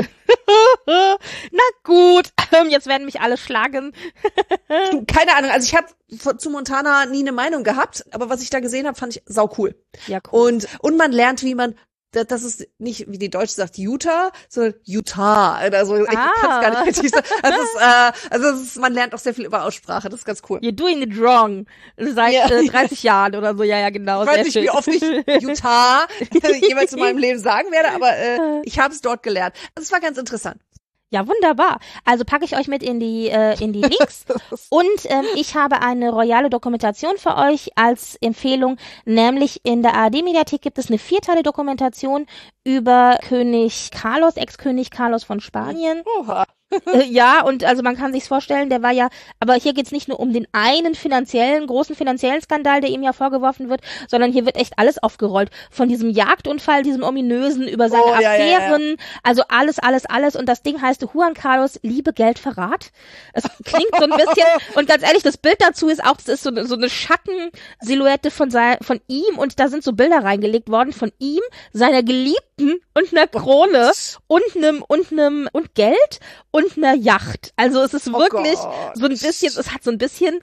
na gut, jetzt werden mich alle schlagen. Keine Ahnung, also ich habe zu Montana nie eine Meinung gehabt, aber was ich da gesehen habe, fand ich saucool. Ja, cool. Und man lernt, wie man, das ist nicht, wie die Deutsche sagt, Utah, sondern Utah. Also ich kann es gar nicht richtig sagen. Man lernt auch sehr viel über Aussprache, das ist ganz cool. You're doing it wrong. Seit 30 Jahren oder so, ja, genau. Ich weiß nicht, wie oft ich Utah jeweils in meinem Leben sagen werde, aber ich habe es dort gelernt. Das war ganz interessant. Ja, wunderbar. Also packe ich euch mit in die Links. Und ich habe eine royale Dokumentation für euch als Empfehlung, nämlich in der ARD-Mediathek gibt es eine 4-Teile Dokumentation über König Carlos, Ex-König Carlos von Spanien. Oha. Ja, und also man kann sich's vorstellen, der war ja, aber hier geht's nicht nur um den einen großen finanziellen Skandal, der ihm ja vorgeworfen wird, sondern hier wird echt alles aufgerollt. Von diesem Jagdunfall, diesem ominösen, über seine Affären, also alles. Und das Ding heißt Juan Carlos Liebe, Geld, Verrat. Es klingt so ein bisschen, und ganz ehrlich, das Bild dazu ist auch, das ist so eine Schattensilhouette von ihm, und da sind so Bilder reingelegt worden von ihm, seiner Geliebten und einer Krone und Geld und einer Yacht. Also es ist wirklich so ein bisschen, es hat so ein bisschen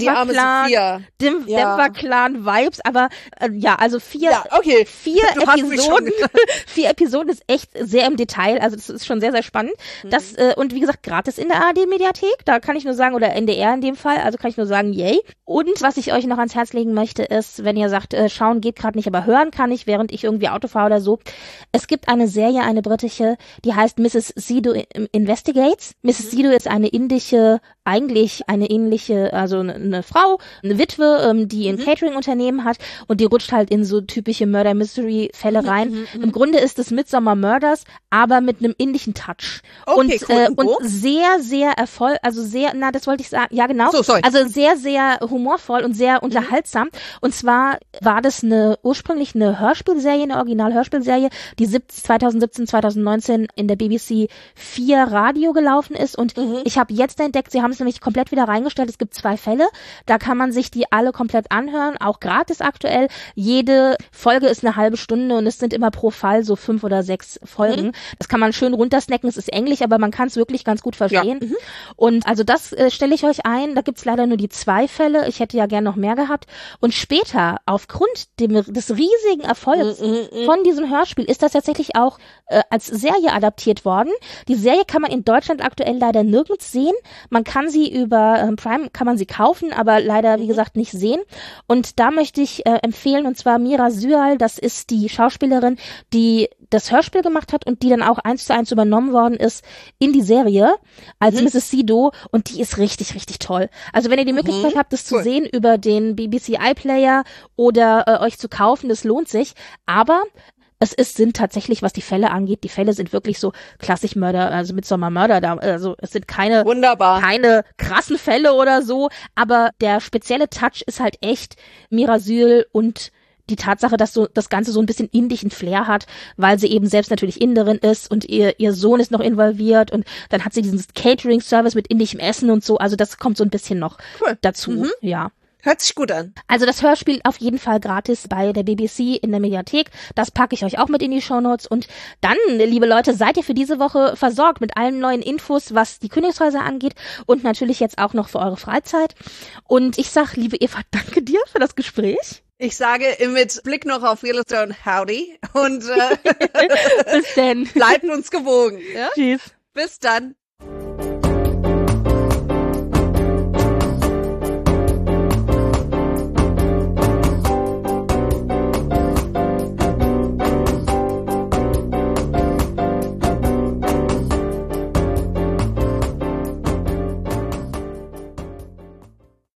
Denver-Clan-Vibes, aber also vier Episoden ist echt sehr im Detail, also das ist schon sehr, sehr spannend. Das, und wie gesagt, gratis in der ARD-Mediathek, da kann ich nur sagen, oder NDR in dem Fall, also kann ich nur sagen, yay. Und was ich euch noch ans Herz legen möchte, ist, wenn ihr sagt, schauen geht gerade nicht, aber hören kann ich, während ich irgendwie Auto fahre oder so. Es gibt eine Serie, eine britische, die heißt Mrs. Sidhu Investigates. Mrs. Sidhu ist eine eine Frau, eine Witwe, die ein Catering-Unternehmen hat, und die rutscht halt in so typische Murder-Mystery-Fälle rein. Im Grunde ist es Midsommar Murders, aber mit einem indischen Touch. Und sehr, sehr das wollte ich sagen, ja genau. Also sehr, sehr humorvoll und sehr unterhaltsam. Und zwar war das ursprünglich eine Hörspielserie, eine Original-Hörspielserie, die 2017, 2019 in der BBC 4 Radio gelaufen ist, und ich habe jetzt entdeckt, sie haben es nämlich komplett wieder reingestellt, es gibt 2 Fälle, da kann man sich die alle komplett anhören, auch gratis aktuell, jede Folge ist eine halbe Stunde und es sind immer pro Fall so 5 oder 6 Folgen, das kann man schön runtersnacken, es ist Englisch, aber man kann es wirklich ganz gut verstehen, und also das stelle ich euch ein, da gibt's leider nur die 2 Fälle, ich hätte ja gern noch mehr gehabt, und später, aufgrund des riesigen Erfolgs von diesem Hörspiel, ist das tatsächlich auch als Serie adaptiert worden. Die Serie kann man in Deutschland aktuell leider nirgends sehen. Man kann sie über Prime, kann man sie kaufen, aber leider, wie gesagt, nicht sehen. Und da möchte ich empfehlen, und zwar Mira Süal, das ist die Schauspielerin, die das Hörspiel gemacht hat und die dann auch 1:1 übernommen worden ist in die Serie als Mrs. Sidhu, und die ist richtig, richtig toll. Also wenn ihr die Möglichkeit habt, das zu sehen über den BBC iPlayer oder euch zu kaufen, das lohnt sich, aber sind tatsächlich, was die Fälle angeht, die Fälle sind wirklich so klassisch Mörder, also Midsommar Murder, also es sind keine krassen Fälle oder so, aber der spezielle Touch ist halt echt Mira Süal und die Tatsache, dass so das Ganze so ein bisschen indischen Flair hat, weil sie eben selbst natürlich Inderin ist und ihr Sohn ist noch involviert, und dann hat sie diesen Catering-Service mit indischem Essen und so, also das kommt so ein bisschen noch dazu, ja. Hört sich gut an. Also das Hörspiel auf jeden Fall gratis bei der BBC in der Mediathek. Das packe ich euch auch mit in die Shownotes. Und dann, liebe Leute, seid ihr für diese Woche versorgt mit allen neuen Infos, was die Königshäuser angeht, und natürlich jetzt auch noch für eure Freizeit. Und ich sag, liebe Eva, danke dir für das Gespräch. Ich sage mit Blick noch auf Yellowstone, howdy. Und bis denn. Bleiben uns gewogen. Ja? Tschüss. Bis dann.